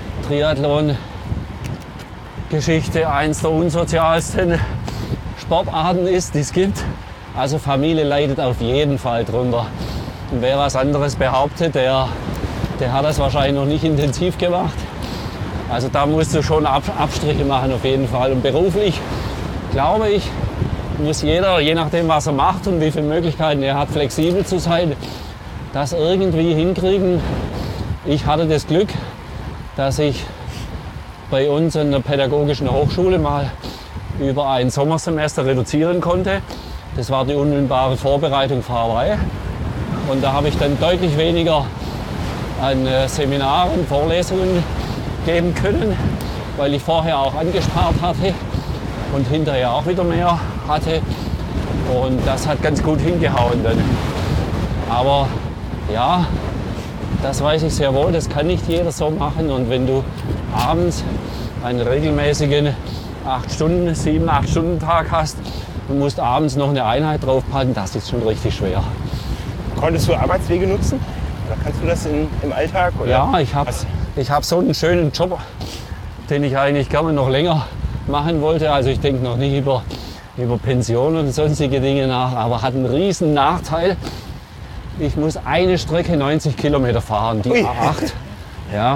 Triathlon-Geschichte eins der unsozialsten Sportarten ist, die es gibt. Also Familie leidet auf jeden Fall drunter. Und wer was anderes behauptet, der, der hat das wahrscheinlich noch nicht intensiv gemacht. Also da musst du schon Ab Abstriche machen auf jeden Fall. Und beruflich, glaube ich, muss jeder, je nachdem was er macht und wie viele Möglichkeiten er hat, flexibel zu sein, das irgendwie hinkriegen. Ich hatte das Glück, dass ich bei uns in der pädagogischen Hochschule mal über ein Sommersemester reduzieren konnte. Das war die unmittelbare Vorbereitung für Hawaii. Und da habe ich dann deutlich weniger an Seminaren, Vorlesungen geben können, weil ich vorher auch angespart hatte und hinterher auch wieder mehr hatte. Und das hat ganz gut hingehauen dann. Aber ja, das weiß ich sehr wohl, das kann nicht jeder so machen. Und wenn du abends einen regelmäßigen acht Stunden, sieben, acht Stunden Tag hast und musst abends noch eine Einheit draufpacken, das ist schon richtig schwer. Konntest du Arbeitswege nutzen? Oder kannst du das in, im Alltag? Oder? Ja, ich habe ich hab so einen schönen Job, den ich eigentlich gerne noch länger machen wollte. Also ich denke noch nicht über, über Pension und sonstige Dinge nach, aber hat einen riesen Nachteil. Ich muss eine Strecke neunzig Kilometer fahren, die Ui. A acht. Ja.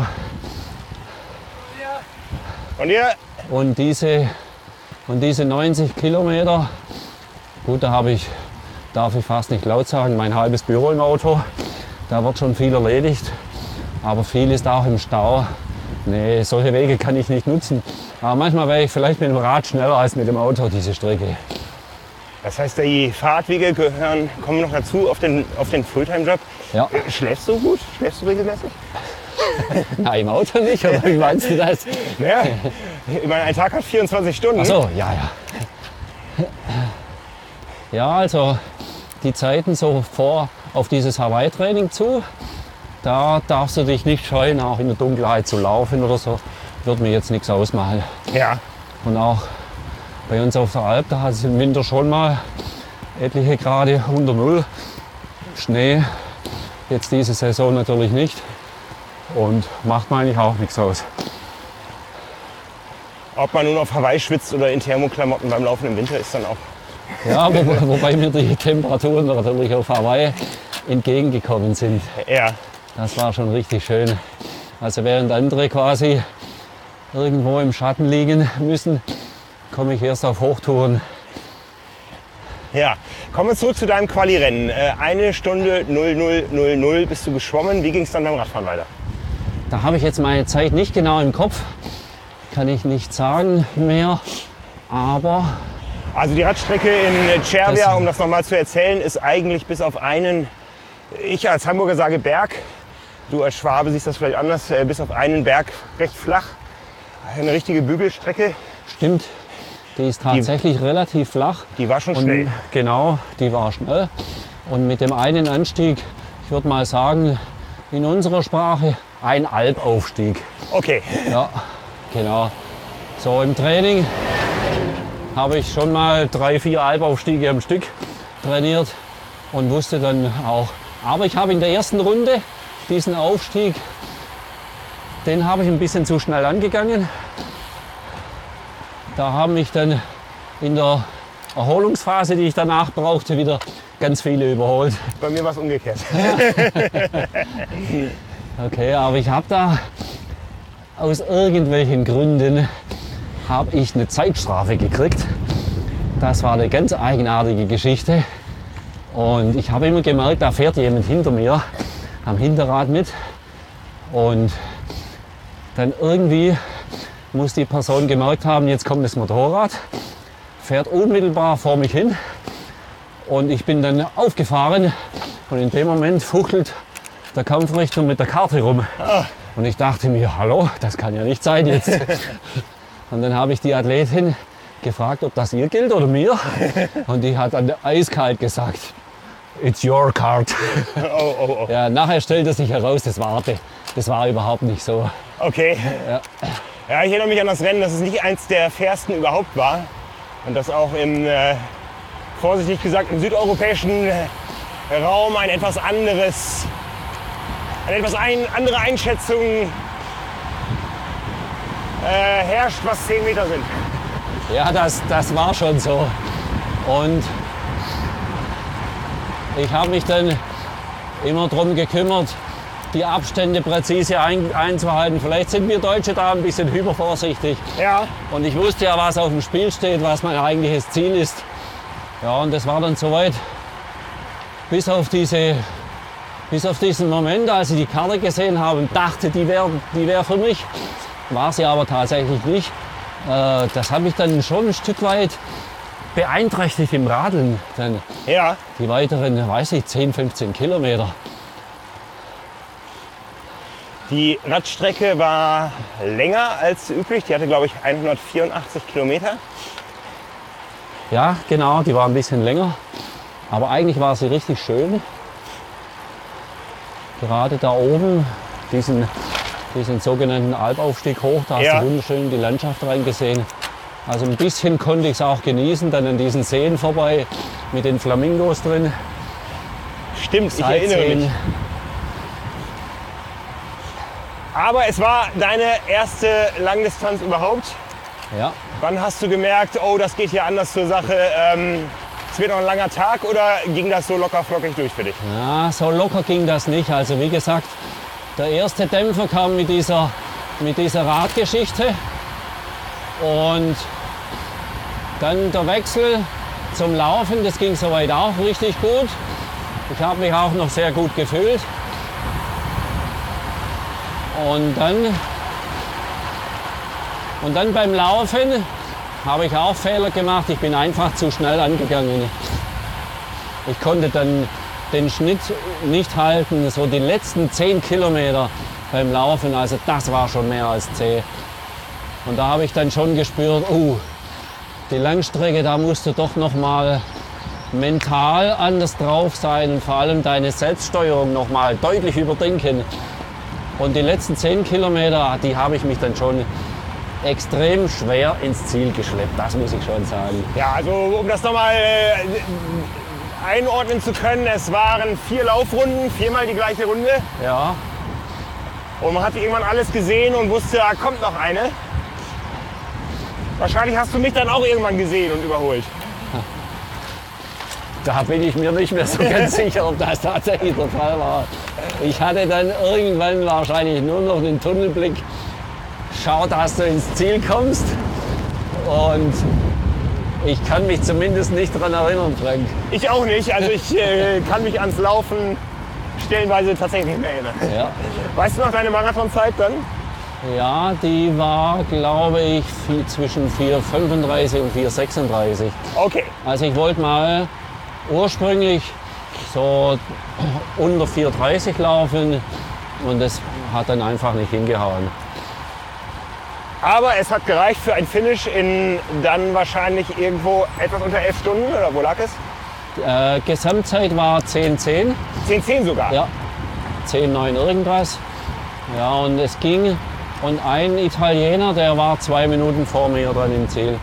Und ihr? Und diese, und diese neunzig Kilometer, gut, da habe ich, darf ich fast nicht laut sagen, mein halbes Büro im Auto. Da wird schon viel erledigt, aber viel ist auch im Stau. Nee, solche Wege kann ich nicht nutzen. Aber manchmal wäre ich vielleicht mit dem Rad schneller als mit dem Auto diese Strecke. Das heißt, die Fahrtwege gehören, kommen noch dazu auf den, auf den Fulltime-Job. Ja. Schläfst du gut? Schläfst du regelmäßig? Nein, im Auto nicht, oder wie meinst du das? Naja, ich meine, ein Tag hat vierundzwanzig Stunden. Ach so, ja, ja. Ja, also die Zeiten so vor auf dieses Hawaii-Training zu, da darfst du dich nicht scheuen, auch in der Dunkelheit zu laufen oder so. Wird mir jetzt nichts ausmachen. Ja. Und auch bei uns auf der Alp, da hat es im Winter schon mal etliche Grade unter Null. Schnee, jetzt diese Saison natürlich nicht. Und macht mir eigentlich auch nichts aus. Ob man nun auf Hawaii schwitzt oder in Thermoklamotten beim Laufen im Winter, ist dann auch... Ja, wo, wobei mir die Temperaturen natürlich auf Hawaii entgegengekommen sind. Ja. Das war schon richtig schön. Also während andere quasi irgendwo im Schatten liegen müssen, komme ich erst auf Hochtouren. Ja, kommen wir zurück zu deinem Quali-Rennen. Äh, eine Stunde null null null null bist du geschwommen. Wie ging es dann beim Radfahren weiter? Da habe ich jetzt meine Zeit nicht genau im Kopf, kann ich nicht sagen mehr, aber... Also die Radstrecke in Cervia, um das nochmal zu erzählen, ist eigentlich bis auf einen, ich als Hamburger sage Berg, du als Schwabe siehst das vielleicht anders, äh, bis auf einen Berg recht flach. Eine richtige Bügelstrecke. Stimmt, die ist tatsächlich die, relativ flach. Die war schon und, schnell. Genau, die war schnell. Und mit dem einen Anstieg, ich würde mal sagen, in unserer Sprache ein Alpaufstieg. Okay. Ja, genau. So im Training habe ich schon mal drei, vier Alpaufstiege am Stück trainiert und wusste dann auch. Aber ich habe in der ersten Runde diesen Aufstieg, den habe ich ein bisschen zu schnell angegangen. Da haben mich dann in der Erholungsphase, die ich danach brauchte, wieder ganz viele überholt. Bei mir war es umgekehrt. Okay, aber ich habe da aus irgendwelchen Gründen habe ich eine Zeitstrafe gekriegt. Das war eine ganz eigenartige Geschichte. Und ich habe immer gemerkt, da fährt jemand hinter mir am Hinterrad mit. Und dann irgendwie muss die Person gemerkt haben, jetzt kommt das Motorrad, fährt unmittelbar vor mich hin. Und ich bin dann aufgefahren und in dem Moment fuchtelt der Kampfrichter mit der Karte rum. Und ich dachte mir, hallo, das kann ja nicht sein jetzt. Und dann habe ich die Athletin gefragt, ob das ihr gilt oder mir. Und die hat dann eiskalt gesagt, it's your card. Oh, oh, oh. Ja, nachher stellte sich heraus, das war, das war überhaupt nicht so. Okay. Ja. Ja, ich erinnere mich an das Rennen, dass es nicht eins der fairsten überhaupt war. Und dass auch im, äh, vorsichtig gesagt, im südeuropäischen Raum ein etwas anderes, eine etwas ein, andere Einschätzung äh, herrscht, was zehn Meter sind. Ja, das, das war schon so. Und ich habe mich dann immer darum gekümmert, die Abstände präzise ein, einzuhalten. Vielleicht sind wir Deutsche da ein bisschen übervorsichtig. Ja. Und ich wusste ja, was auf dem Spiel steht, was mein eigentliches Ziel ist. Ja, und das war dann soweit, bis auf, diese, bis auf diesen Moment, als ich die Karte gesehen habe und dachte, die wäre die wär für mich. War sie aber tatsächlich nicht. Äh, das hat mich dann schon ein Stück weit beeinträchtigt im Radeln. Denn Ja. die weiteren, weiß ich, zehn, fünfzehn Kilometer. Die Radstrecke war länger als üblich. Die hatte, glaube ich, hundertvierundachtzig Kilometer. Ja, genau, die war ein bisschen länger. Aber eigentlich war sie richtig schön. Gerade da oben, diesen, diesen sogenannten Alpaufstieg hoch, da hast Ja. du wunderschön die Landschaft reingesehen. Also ein bisschen konnte ich es auch genießen, dann an diesen Seen vorbei mit den Flamingos drin. Stimmt, ich erinnere mich. Sightseeing. Aber es war deine erste Langdistanz überhaupt. Ja, Wann hast du gemerkt, oh, das geht hier anders zur Sache? Ähm, es wird noch ein langer Tag oder ging das so locker flockig durch für dich? ja, so locker ging das nicht. Also wie gesagt, der erste Dämpfer kam mit dieser, mit dieser Radgeschichte. Und dann der Wechsel zum Laufen, das ging soweit auch richtig gut. Ich habe mich auch noch sehr gut gefühlt. Und dann, und dann beim Laufen habe ich auch Fehler gemacht. Ich bin einfach zu schnell angegangen. Ich konnte dann den Schnitt nicht halten, so die letzten zehn Kilometer beim Laufen. Also das war schon mehr als zäh. Und da habe ich dann schon gespürt, uh, die Langstrecke, da musst du doch noch mal mental anders drauf sein und vor allem deine Selbststeuerung noch mal deutlich überdenken. Und die letzten zehn Kilometer, die habe ich mich dann schon extrem schwer ins Ziel geschleppt, das muss ich schon sagen. Ja, also um das nochmal äh, einordnen zu können, es waren vier Laufrunden, viermal die gleiche Runde. Ja, Und man hat irgendwann alles gesehen und wusste, da kommt noch eine. Wahrscheinlich hast du mich dann auch irgendwann gesehen und überholt. da bin ich mir nicht mehr so ganz sicher, ob das tatsächlich der Fall war. Ich hatte dann irgendwann wahrscheinlich nur noch den Tunnelblick. Schau, dass du ins Ziel kommst. Und ich kann mich zumindest nicht daran erinnern, Frank. Ich auch nicht, also ich äh, kann mich ans Laufen stellenweise tatsächlich nicht mehr erinnern. Ja. Weißt du noch deine Marathonzeit dann? Ja, die war, glaube ich, viel zwischen vier fünfunddreißig und vier sechsunddreißig. Okay. Also ich wollte mal ursprünglich so unter vier dreißig laufen und das hat dann einfach nicht hingehauen. Aber es hat gereicht für ein Finish in dann wahrscheinlich irgendwo etwas unter elf Stunden, oder wo lag es? Äh, Gesamtzeit war zehn zehn. zehn zehn sogar? Ja, zehn neun irgendwas. Ja, und es ging. Und ein Italiener, der war zwei Minuten vor mir dann im Ziel.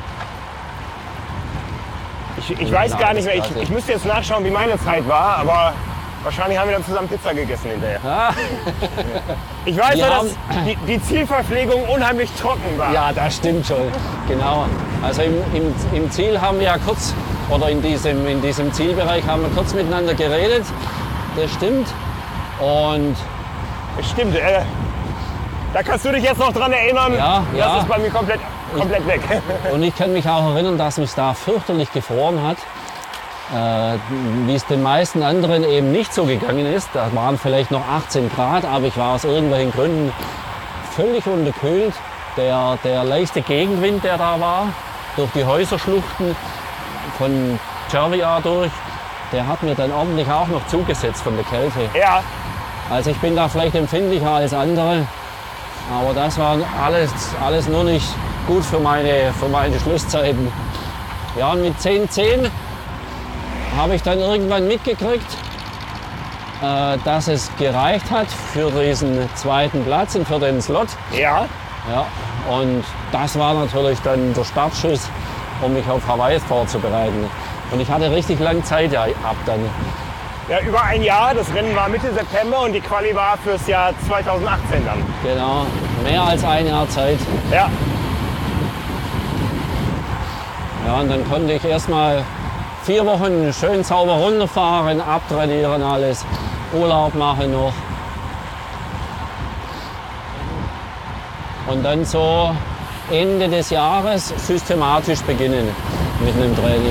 Ich, ich weiß Na, gar nicht mehr, das ich, weiß ich. ich müsste jetzt nachschauen, wie meine Zeit war, aber wahrscheinlich haben wir dann zusammen Pizza gegessen hinterher. Ah, Ich weiß Wir ja, dass haben- die, die Zielverpflegung unheimlich trocken war. ja, das stimmt schon. Genau. Also im, im, im Ziel haben wir ja kurz, oder in diesem, in diesem Zielbereich haben wir kurz miteinander geredet. Das stimmt. Und Stimmt, äh, da kannst du dich jetzt noch dran erinnern. Ja, das ja. ist bei mir komplett, komplett weg. Und ich kann mich auch erinnern, dass mich da fürchterlich gefroren hat. äh, wie es den meisten anderen eben nicht so gegangen ist. Da waren vielleicht noch achtzehn Grad, aber ich war aus irgendwelchen Gründen völlig unterkühlt. Der, der leichte Gegenwind, der da war, durch die Häuserschluchten von Cervia durch, der hat mir dann ordentlich auch noch zugesetzt von der Kälte. Ja. Also ich bin da vielleicht empfindlicher als andere, aber das war alles, alles nur nicht gut für meine, für meine Schlusszeiten. Ja, und mit zehn zehn habe ich dann irgendwann mitgekriegt, äh, dass es gereicht hat für diesen zweiten Platz und für den Slot. Ja. Ja, und das war natürlich dann der Startschuss, um mich auf Hawaii vorzubereiten. Und ich hatte richtig lange Zeit ja, ab dann. Ja, über ein Jahr. Das Rennen war Mitte September und die Quali war fürs Jahr zweitausendachtzehn dann. Genau, mehr als ein Jahr Zeit. Ja. Ja, und dann konnte ich erst mal vier Wochen schön sauber runterfahren, abtrainieren alles, Urlaub machen noch. Und dann so Ende des Jahres systematisch beginnen mit einem Training.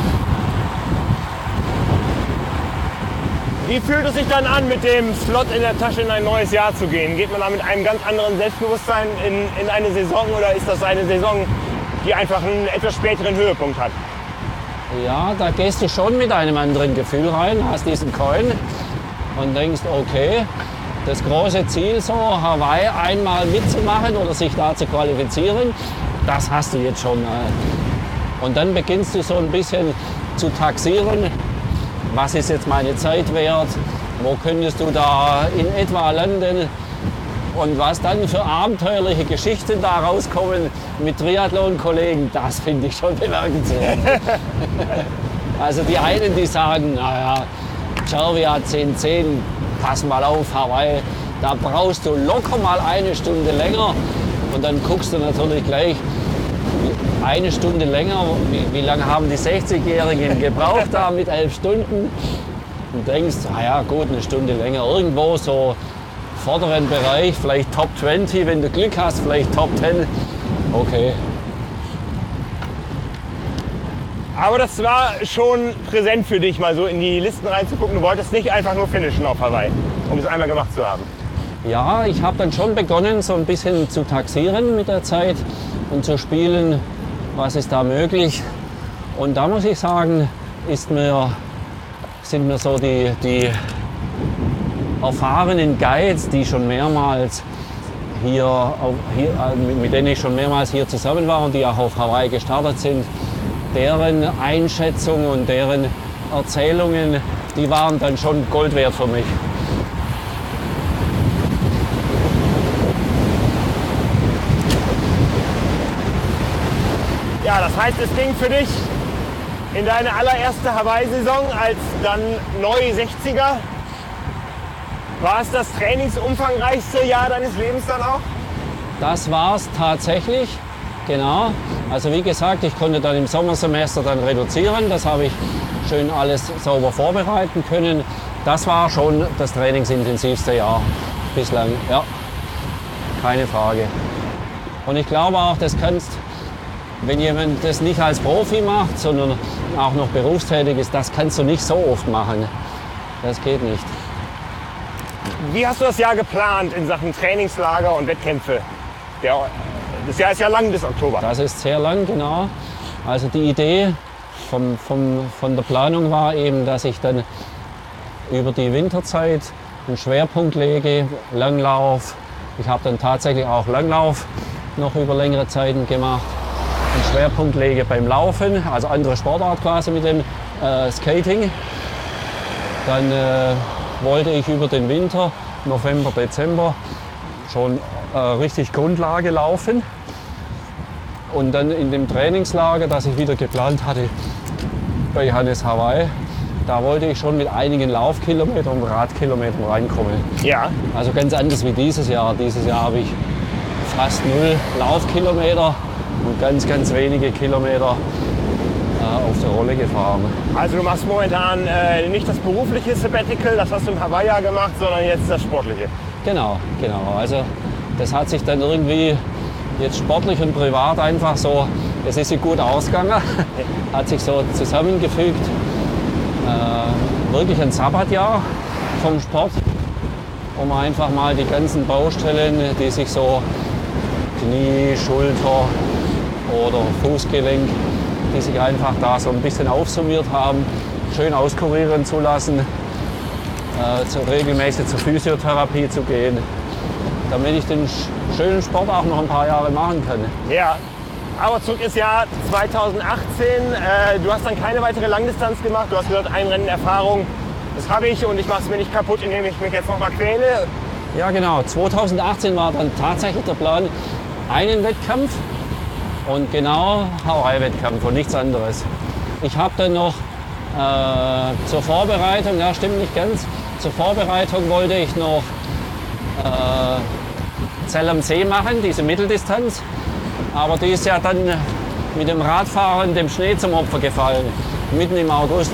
Wie fühlt es sich dann an, mit dem Slot in der Tasche in ein neues Jahr zu gehen? Geht man da mit einem ganz anderen Selbstbewusstsein in, in eine Saison oder ist das eine Saison, die einfach einen etwas späteren Höhepunkt hat? Ja, da gehst du schon mit einem anderen Gefühl rein, hast diesen Coin und denkst, okay, das große Ziel, so Hawaii einmal mitzumachen oder sich da zu qualifizieren, das hast du jetzt schon. Und dann beginnst du so ein bisschen zu taxieren, was ist jetzt meine Zeit wert, wo könntest du da in etwa landen und was dann für abenteuerliche Geschichten da rauskommen mit Triathlon-Kollegen, das finde ich schon bemerkenswert. Also die einen, die sagen, naja, Cervia zehn zehn, pass mal auf, Hawaii, da brauchst du locker mal eine Stunde länger. Und dann guckst du natürlich gleich, eine Stunde länger, wie, wie lange haben die sechzigjährigen gebraucht da mit elf Stunden? Und denkst, naja gut, eine Stunde länger, irgendwo so vorderen Bereich, vielleicht Top zwanzig, wenn du Glück hast, vielleicht Top zehn, okay. Aber das war schon präsent für dich, mal so in die Listen reinzugucken. Du wolltest nicht einfach nur finishen auf Hawaii, um es einmal gemacht zu haben. Ja, ich habe dann schon begonnen, so ein bisschen zu taxieren mit der Zeit und zu spielen, was ist da möglich. Und da muss ich sagen, ist mir, sind mir so die, die erfahrenen Guides, die schon mehrmals hier, hier, mit denen ich schon mehrmals hier zusammen war und die auch auf Hawaii gestartet sind, deren Einschätzung und deren Erzählungen, die waren dann schon Gold wert für mich. Ja, das heißt, es ging für dich in deine allererste Hawaii-Saison als dann neu sechziger. War es das trainingsumfangreichste Jahr deines Lebens dann auch? Das war es tatsächlich, genau. Also wie gesagt, ich konnte dann im Sommersemester dann reduzieren. Das habe ich schön alles sauber vorbereiten können. Das war schon das trainingsintensivste Jahr bislang, ja, keine Frage. Und ich glaube auch, das kannst, wenn jemand das nicht als Profi macht, sondern auch noch berufstätig ist, das kannst du nicht so oft machen. Das geht nicht. Wie hast du das Jahr geplant in Sachen Trainingslager und Wettkämpfe? Der, das Jahr ist ja lang bis Oktober. Das ist sehr lang, genau. Also die Idee vom, vom, von der Planung war eben, dass ich dann über die Winterzeit einen Schwerpunkt lege, Langlauf. Ich habe dann tatsächlich auch Langlauf noch über längere Zeiten gemacht. Einen Schwerpunkt lege beim Laufen, also andere Sportart quasi mit dem äh, Skating. Dann äh, wollte ich über den Winter, November, Dezember, schon äh, richtig Grundlage laufen. Und dann in dem Trainingslager, das ich wieder geplant hatte bei Hannes Hawaii, da wollte ich schon mit einigen Laufkilometern und Radkilometern reinkommen. Ja. Also ganz anders wie dieses Jahr. Dieses Jahr habe ich fast null Laufkilometer und ganz, ganz wenige Kilometer äh, auf der Rolle gefahren. Also du machst momentan äh, nicht das berufliche Sabbatical, das hast du im Hawaii gemacht, sondern jetzt das sportliche. Genau, genau. Also das hat sich dann irgendwie jetzt sportlich und privat einfach so, es ist sich gut ausgegangen, hat sich so zusammengefügt. äh, wirklich ein Sabbatjahr vom Sport, um einfach mal die ganzen Baustellen, die sich so Knie, Schulter oder Fußgelenk, die sich einfach da so ein bisschen aufsummiert haben, schön auskurieren zu lassen, äh, zu, regelmäßig zur Physiotherapie zu gehen, damit ich den schönen Sport auch noch ein paar Jahre machen kann. Ja, aber zurück ins Jahr zweitausendachtzehn. Äh, du hast dann keine weitere Langdistanz gemacht. Du hast gesagt, ein Rennen Erfahrung, das habe ich und ich mache es mir nicht kaputt, indem ich mich jetzt noch mal quäle. Ja genau, zweitausendachtzehn war dann tatsächlich der Plan, einen Wettkampf und genau Hawaii-Wettkampf und nichts anderes. Ich habe dann noch äh, zur Vorbereitung, ja stimmt nicht ganz, zur Vorbereitung wollte ich noch äh, Zell am See machen, diese Mitteldistanz. Aber die ist ja dann mit dem Radfahren dem Schnee zum Opfer gefallen, mitten im August.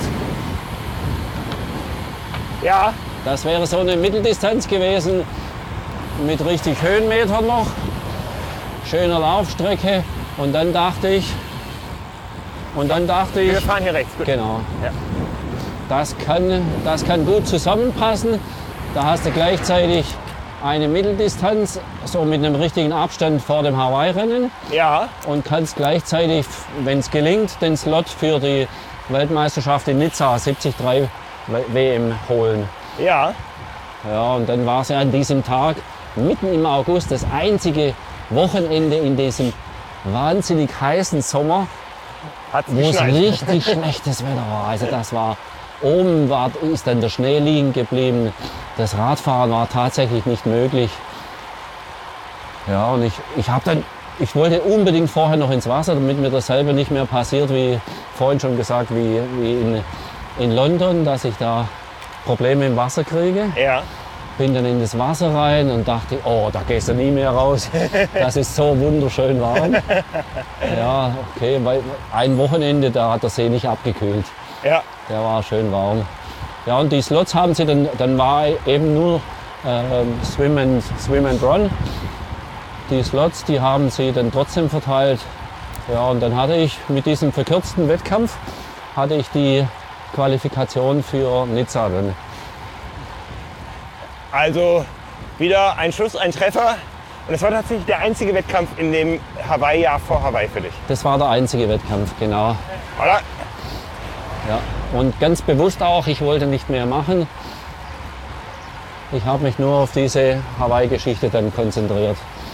Ja. Das wäre so eine Mitteldistanz gewesen, mit richtig Höhenmetern noch, schöner Laufstrecke. Und dann dachte ich, und dann dachte ich, wir fahren hier rechts. Gut. Genau. Ja. Das kann, das kann gut zusammenpassen. Da hast du gleichzeitig eine Mitteldistanz, so mit einem richtigen Abstand vor dem Hawaii-Rennen. Ja. Und kannst gleichzeitig, wenn es gelingt, den Slot für die Weltmeisterschaft in Nizza siebzig drei W M holen. Ja. Ja, und dann war es ja an diesem Tag, mitten im August, das einzige Wochenende in diesem wahnsinnig heißen Sommer, wo es richtig schlechtes Wetter war. Also das war, oben war, ist dann der Schnee liegen geblieben. Das Radfahren war tatsächlich nicht möglich. Ja, und ich, ich habe dann, ich wollte unbedingt vorher noch ins Wasser, damit mir dasselbe nicht mehr passiert, wie vorhin schon gesagt, wie, wie in, in London, dass ich da Probleme im Wasser kriege. Ja. Bin dann in das Wasser rein und dachte, oh, da gehst du nie mehr raus. Das ist so wunderschön warm. Ja, okay, weil ein Wochenende, da hat der See nicht abgekühlt. Ja. Der war schön warm. Ja, und die Slots haben sie dann, dann war eben nur äh, Swim, and, Swim and Run. Die Slots, die haben sie dann trotzdem verteilt. Ja, und dann hatte ich mit diesem verkürzten Wettkampf, hatte ich die Qualifikation für Nizza dann. Also wieder ein Schuss, ein Treffer. Und das war tatsächlich der einzige Wettkampf in dem Hawaii-Jahr vor Hawaii für dich. Das war der einzige Wettkampf, genau. Oder? Ja. Und ganz bewusst auch, ich wollte nicht mehr machen. Ich habe mich nur auf diese Hawaii-Geschichte dann konzentriert.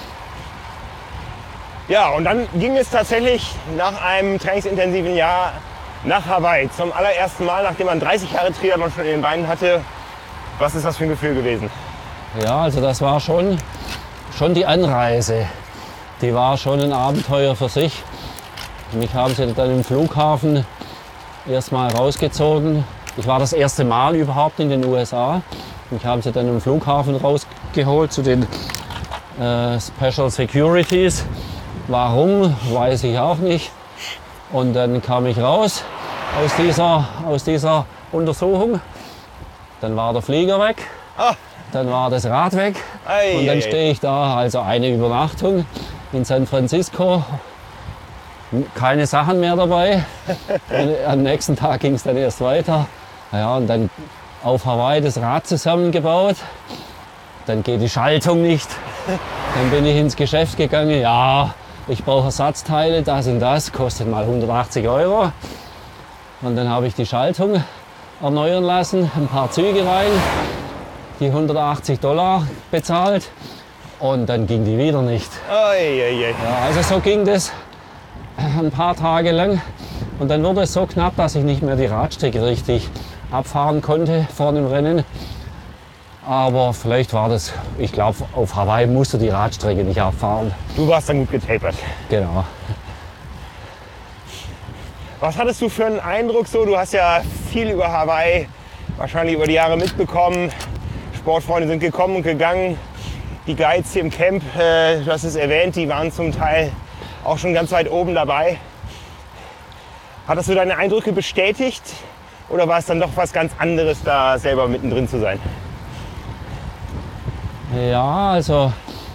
Ja, und dann ging es tatsächlich nach einem trainingsintensiven Jahr nach Hawaii. Zum allerersten Mal, nachdem man dreißig Jahre Triathlon schon in den Beinen hatte. Was ist das für ein Gefühl gewesen? Ja, also das war schon, schon die Anreise. Die war schon ein Abenteuer für sich. Mich haben sie dann im Flughafen erst mal rausgezogen. Ich war das erste Mal überhaupt in den U S A. Mich haben sie dann im Flughafen rausgeholt zu den äh, Special Securities. Warum, weiß ich auch nicht. Und dann kam ich raus aus dieser, aus dieser Untersuchung. Dann war der Flieger weg, Ah. dann war das Rad weg Ei, und dann ei, stehe ich da, also eine Übernachtung in San Francisco, keine Sachen mehr dabei. Und am nächsten Tag ging es dann erst weiter. Ja, und dann auf Hawaii das Rad zusammengebaut, dann geht die Schaltung nicht. Dann bin ich ins Geschäft gegangen, ja, ich brauche Ersatzteile, das und das, kostet mal hundertachtzig Euro. Und dann habe ich die Schaltung erneuern lassen, ein paar Züge rein, die hundertachtzig Dollar bezahlt und dann ging die wieder nicht. Ei, ei, ei. Ja, also so ging das ein paar Tage lang und dann wurde es so knapp, dass ich nicht mehr die Radstrecke richtig abfahren konnte vor dem Rennen. Aber vielleicht war das, ich glaube, auf Hawaii musst du die Radstrecke nicht abfahren. Du warst dann gut getapert. Genau. Was hattest du für einen Eindruck so? Du hast ja viel über Hawaii wahrscheinlich über die Jahre mitbekommen. Sportfreunde sind gekommen und gegangen. Die Guides hier im Camp, äh, du hast es erwähnt, die waren zum Teil auch schon ganz weit oben dabei. Hattest du deine Eindrücke bestätigt oder war es dann doch was ganz anderes, da selber mittendrin zu sein? Ja, also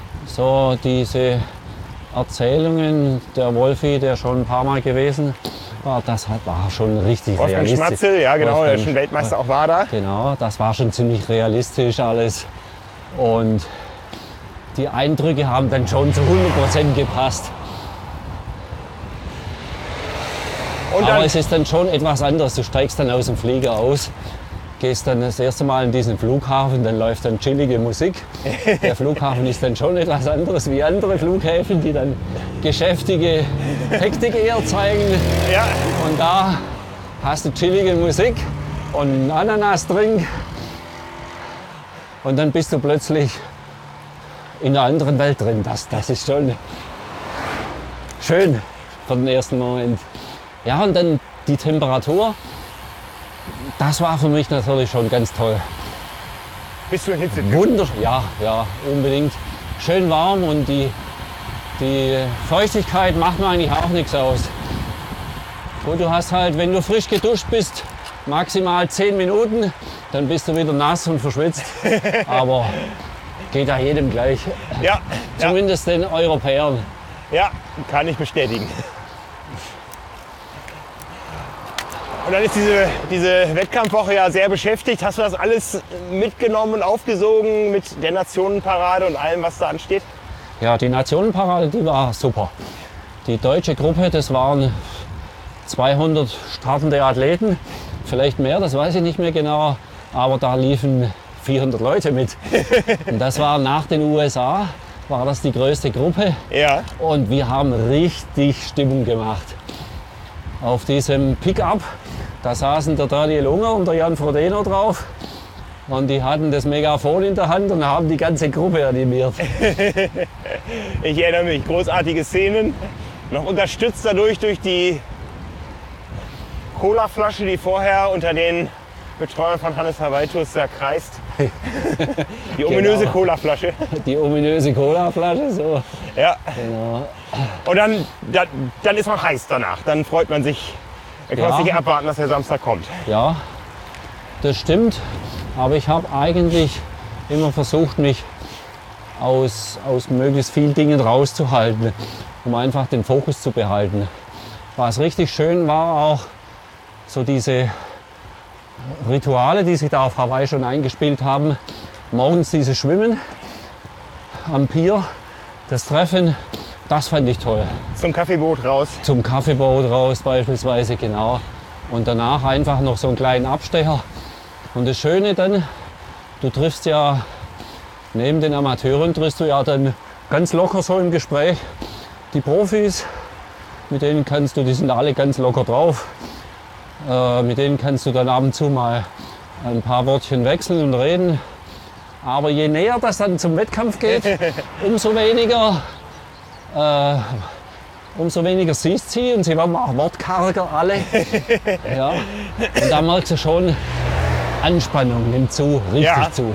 so diese Erzählungen, der Wolfi, der schon ein paar Mal gewesen war, das war schon richtig Wolfgang realistisch. Schmatzel, ja genau, der Wolfgang- schon Weltmeister auch war da. Genau, das war schon ziemlich realistisch alles. Und die Eindrücke haben dann schon zu hundert Prozent gepasst. Und Aber dann, es ist dann schon etwas anderes. Du steigst dann aus dem Flieger aus, gehst dann das erste Mal in diesen Flughafen, dann läuft dann chillige Musik. Der Flughafen ist dann schon etwas anderes wie andere Flughäfen, die dann geschäftige Hektik eher zeigen. ja, Und da hast du chillige Musik und einen Ananas-Drink. Und dann bist du plötzlich in einer anderen Welt drin. Das, das ist schon schön für den ersten Moment. Ja, und dann die Temperatur. Das war für mich natürlich schon ganz toll. bist du ein Hitze? Wunderschön. Ja, ja, unbedingt. Schön warm und die, die Feuchtigkeit macht mir eigentlich auch nichts aus. Gut, du hast halt, wenn du frisch geduscht bist, maximal zehn Minuten, dann bist du wieder nass und verschwitzt. Aber geht ja jedem gleich. Ja, ja, Zumindest den Europäern. ja, kann ich bestätigen. Und dann ist diese, diese Wettkampfwoche ja sehr beschäftigt. Hast du das alles mitgenommen und aufgesogen mit der Nationenparade und allem, was da ansteht? Ja, die Nationenparade, die war super. Die deutsche Gruppe, das waren zweihundert startende Athleten. Vielleicht mehr, das weiß ich nicht mehr genau. Aber da liefen vierhundert Leute mit. Und das war nach den U S A, war das die größte Gruppe. Ja, Und wir haben richtig Stimmung gemacht. Auf diesem Pickup, da saßen der Daniel Unger und der Jan Frodeno drauf. Und die hatten das Megafon in der Hand und haben die ganze Gruppe animiert. ich erinnere mich, großartige Szenen. Noch unterstützt dadurch durch die Colaflasche, die vorher unter den Betreuern von Hannes Hawaitus da kreist. Die ominöse Genau. Colaflasche. Die ominöse Cola-Flasche, so. Ja. Genau. Und dann, dann, dann ist man heiß danach. Dann freut man sich. Dann kann man Ja. sich abwarten, dass der Samstag kommt. Ja, das stimmt. Aber ich habe eigentlich immer versucht, mich aus, aus möglichst vielen Dingen rauszuhalten, um einfach den Fokus zu behalten. Was richtig schön war auch, so diese Rituale, die sich da auf Hawaii schon eingespielt haben. Morgens dieses Schwimmen am Pier, das Treffen, das fand ich toll. Zum Kaffeeboot raus. Zum Kaffeeboot raus beispielsweise, genau. Und danach einfach noch so einen kleinen Abstecher. Und das Schöne dann, du triffst ja, neben den Amateuren triffst du ja dann ganz locker so im Gespräch die Profis. Mit denen kannst du, die sind alle ganz locker drauf. Äh, mit denen kannst du dann ab und zu mal ein paar Wortchen wechseln und reden. Aber je näher das dann zum Wettkampf geht, umso weniger, äh, umso weniger siehst du sie und sie werden auch wortkarger alle. Ja. Und da merkst du schon, Anspannung nimmt zu, richtig Ja. zu.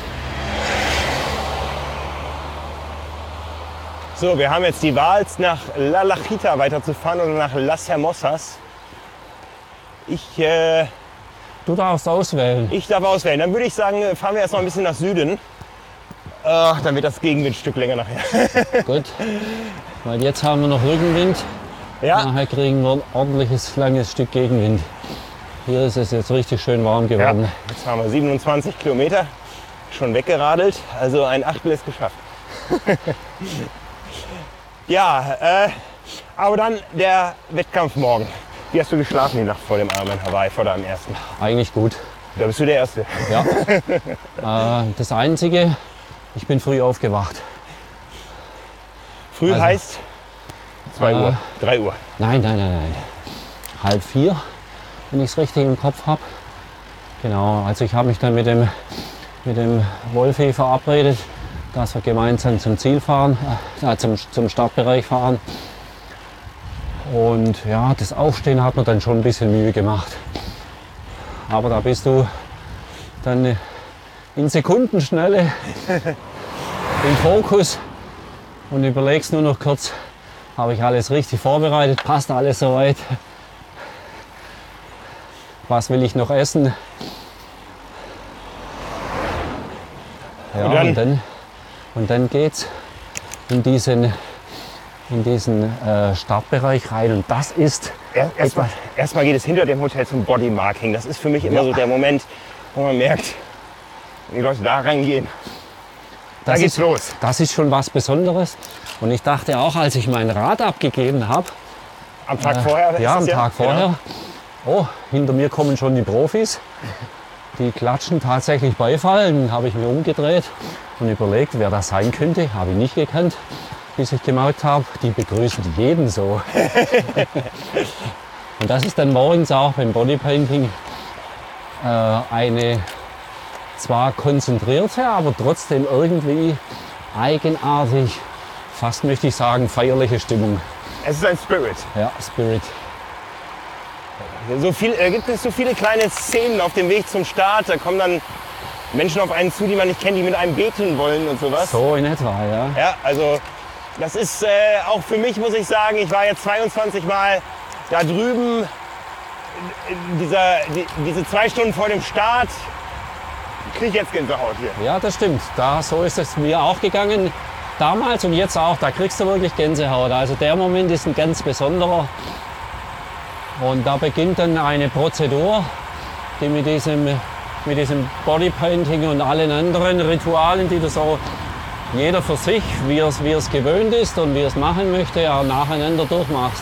So, wir haben jetzt die Wahl, nach La Lachita weiterzufahren oder nach Las Hermosas. Ich, äh, Du darfst auswählen. ich darf auswählen. Dann würde ich sagen, fahren wir erst noch ein bisschen nach Süden. Äh, dann wird das Gegenwindstück länger nachher. Gut. Weil jetzt haben wir noch Rückenwind. Ja, Nachher kriegen wir ein ordentliches, langes Stück Gegenwind. Hier ist es jetzt richtig schön warm ja. geworden. Jetzt haben wir siebenundzwanzig Kilometer schon weggeradelt. Also ein Achtel ist geschafft. Ja, äh, aber dann der Wettkampf morgen. Wie hast du geschlafen die Nacht vor dem Ironman Hawaii, vor deinem ersten? Eigentlich gut. Da bist du der Erste. Ja. äh, das Einzige, ich bin früh aufgewacht. Früh Also, heißt zwei äh, Uhr, drei Uhr. Nein, nein, nein, nein. Halb vier, wenn ich es richtig im Kopf habe. Genau, also ich habe mich dann mit dem, mit dem Wolfi verabredet, dass wir gemeinsam zum Ziel fahren, äh, zum, zum Startbereich fahren. Und ja, das Aufstehen hat mir dann schon ein bisschen Mühe gemacht. Aber da bist du dann in Sekundenschnelle im Fokus und überlegst nur noch kurz, habe ich alles richtig vorbereitet, passt alles soweit? Was will ich noch essen? Ja, Und dann? und dann, und dann geht's in diesen, in diesen äh, Startbereich rein. Und das ist er, erstmal erst geht es hinter dem Hotel zum Bodymarking. Das ist für mich immer Ja. so der Moment, wo man merkt, wenn die Leute da reingehen, da Das geht's ist, los. Das ist schon was Besonderes. Und ich dachte auch, als ich mein Rad abgegeben habe, Am Tag vorher? ist ja, es am Tag Genau. vorher, oh, hinter mir kommen schon die Profis. Die klatschen tatsächlich Beifall. Dann habe ich mir umgedreht und überlegt, wer das sein könnte. Habe ich nicht gekannt, bis ich gemerkt habe, die begrüßen jeden so. Und das ist dann morgens auch beim Bodypainting äh, eine zwar konzentrierte, aber trotzdem irgendwie eigenartig, fast möchte ich sagen, feierliche Stimmung. Es ist ein Spirit. Ja, Spirit. So viel, äh, gibt es so viele kleine Szenen auf dem Weg zum Start. Da kommen dann Menschen auf einen zu, die man nicht kennt, die mit einem beten wollen und sowas. So in etwa, ja. Ja, also das ist äh, auch für mich, muss ich sagen, ich war jetzt zweiundzwanzig Mal da drüben. Dieser, die, diese zwei Stunden vor dem Start kriege ich jetzt Gänsehaut hier. Ja, das stimmt. Da, so ist es mir auch gegangen. Damals und jetzt auch, da kriegst du wirklich Gänsehaut. Also der Moment ist ein ganz besonderer. Und da beginnt dann eine Prozedur, die mit diesem, mit diesem Bodypainting und allen anderen Ritualen, die du so jeder für sich, wie er es wie er's gewöhnt ist und wie er es machen möchte, ja, nacheinander durchmachst.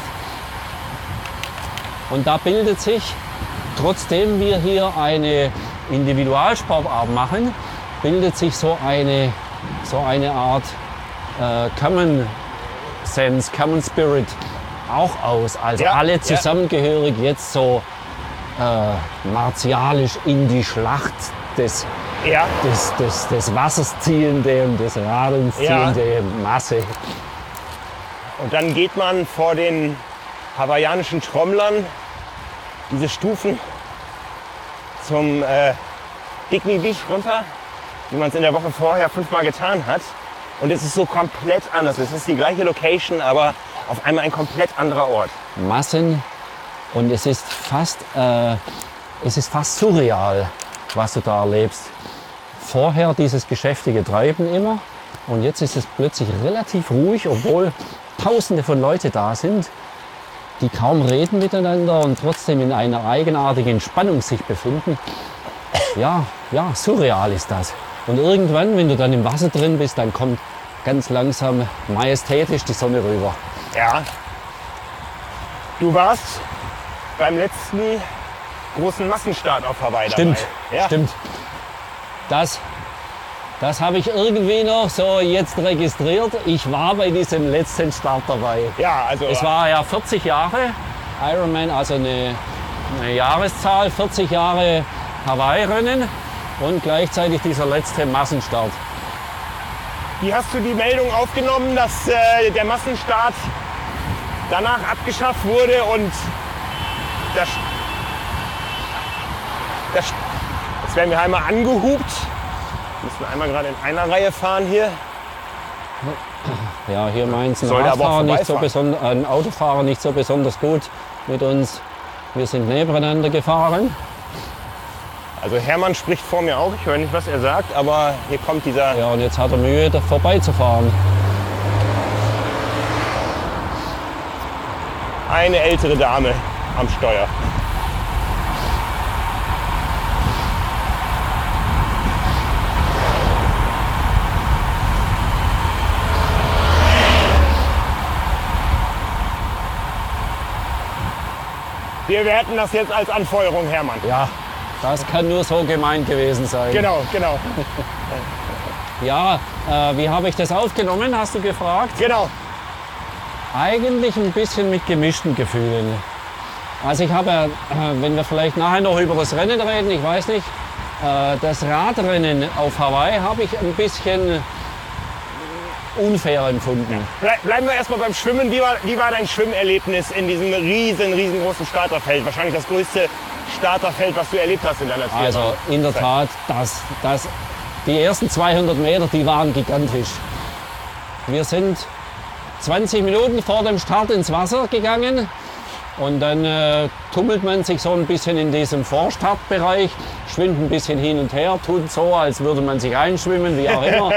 Und da bildet sich, trotzdem wir hier eine Individualsportart machen, bildet sich so eine, so eine Art äh, Common Sense, Common Spirit auch aus. Also Ja, alle ja. zusammengehörig jetzt so äh, martialisch in die Schlacht des, Ja, des, des, des Wassers ziehende und des Radelns Ja. ziehende Masse. und dann geht man vor den hawaiianischen Trommlern diese Stufen zum äh, Bikini Beach runter, wie man es in der Woche vorher fünfmal getan hat. Und es ist so komplett anders. Es ist die gleiche Location, aber auf einmal ein komplett anderer Ort. Massen und es ist fast, äh, es ist fast surreal, was du da erlebst. Vorher dieses geschäftige Treiben immer und jetzt ist es plötzlich relativ ruhig, obwohl Tausende von Leuten da sind, die kaum reden miteinander und trotzdem in einer eigenartigen Spannung sich befinden. Ja, ja, surreal ist das. Und irgendwann, wenn du dann im Wasser drin bist, dann kommt ganz langsam majestätisch die Sonne rüber. Ja. Du warst beim letzten großen Massenstart auf Hawaii Stimmt, dabei. Ja. stimmt. Das, das habe ich irgendwie noch so jetzt registriert. Ich war bei diesem letzten Start dabei. Ja, also Es war ja vierzig Jahre Ironman, also eine, eine Jahreszahl, vierzig Jahre Hawaii-Rennen und gleichzeitig dieser letzte Massenstart. wie hast du die Meldung aufgenommen, dass äh, der Massenstart danach abgeschafft wurde und das, das, jetzt werden wir einmal angehupt. Wir müssen einmal gerade in einer Reihe fahren hier. Ja, hier meint ein Sollte aber auch Radfahrer nicht so vorbeifahren. besonders, ein Autofahrer nicht so besonders gut mit uns. Wir sind nebeneinander gefahren. Also Hermann spricht vor mir auch, ich höre nicht, was er sagt, aber hier kommt dieser... Ja, und jetzt hat er Mühe, da vorbeizufahren. eine ältere Dame am Steuer. Wir werten das jetzt als Anfeuerung, Hermann. Ja, das kann nur so gemeint gewesen sein. Genau, genau, Ja, äh, wie habe ich das aufgenommen, hast du gefragt? genau. Eigentlich ein bisschen mit gemischten Gefühlen. Also ich habe, äh, wenn wir vielleicht nachher noch über das Rennen reden, ich weiß nicht, äh, das Radrennen auf Hawaii habe ich ein bisschen unfair empfunden. Ble- Bleiben wir erstmal beim Schwimmen. Wie war, wie war dein Schwimmerlebnis in diesem riesen, riesengroßen Starterfeld? Wahrscheinlich das größte Starterfeld, was du erlebt hast in deiner Triathlon. Also in der Tat, das, das, die ersten zweihundert Meter, die waren gigantisch. Wir sind zwanzig Minuten vor dem Start ins Wasser gegangen und dann äh, tummelt man sich so ein bisschen in diesem Vorstartbereich, schwimmt ein bisschen hin und her, tut so, als würde man sich einschwimmen, wie auch immer.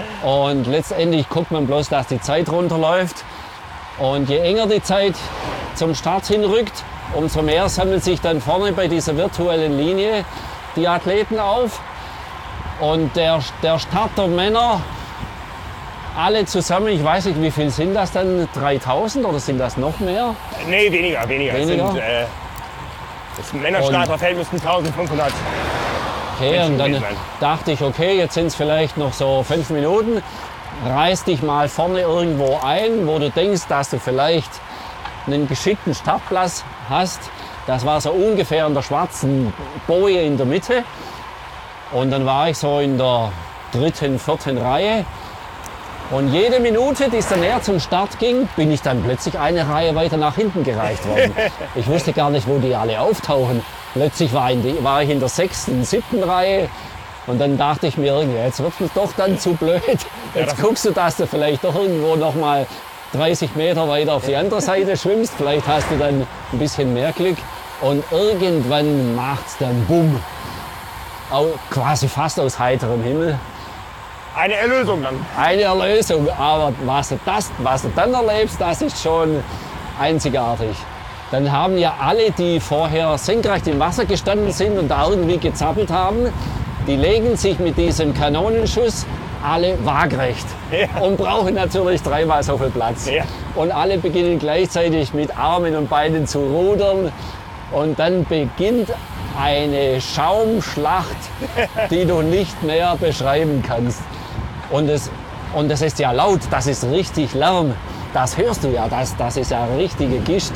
Und letztendlich guckt man bloß, dass die Zeit runterläuft. Und je enger die Zeit zum Start hinrückt, umso mehr sammeln sich dann vorne bei dieser virtuellen Linie die Athleten auf. Und der, der Start der Männer, alle zusammen, ich weiß nicht, wie viel sind das dann, dreitausend oder sind das noch mehr? Nee, weniger, weniger. Weniger? Es sind, äh, das Männerstarterfeld müssten eintausendfünfhundert. Okay, und dann gewesen sein. dachte ich, okay, jetzt sind es vielleicht noch so fünf Minuten. Reiß dich mal vorne irgendwo ein, wo du denkst, dass du vielleicht einen geschickten Startplatz hast. Das war so ungefähr in der schwarzen Boje in der Mitte. Und dann war ich so in der dritten, vierten Reihe. Und jede Minute, die es dann näher zum Start ging, bin ich dann plötzlich eine Reihe weiter nach hinten gereicht worden. Ich wusste gar nicht, wo die alle auftauchen. Plötzlich war, in die, war ich in der sechsten, siebten Reihe. Und dann dachte ich mir irgendwie, jetzt wird es doch dann zu blöd. Jetzt guckst du, dass du vielleicht doch irgendwo noch mal dreißig Meter weiter auf die andere Seite schwimmst. Vielleicht hast du dann ein bisschen mehr Glück. Und irgendwann macht es dann Bumm. Au- Quasi fast aus heiterem Himmel. Eine Erlösung dann. Eine Erlösung. Aber was du, das, was du dann erlebst, das ist schon einzigartig. Dann haben ja alle, die vorher senkrecht im Wasser gestanden sind und da irgendwie gezappelt haben, die legen sich mit diesem Kanonenschuss alle waagrecht Ja. und brauchen natürlich dreimal so viel Platz. Ja. Und alle beginnen gleichzeitig mit Armen und Beinen zu rudern. Und dann beginnt eine Schaumschlacht, die du nicht mehr beschreiben kannst. Und es, und es ist ja laut, das ist richtig Lärm. Das hörst du ja, das, das ist ja richtige Gischt.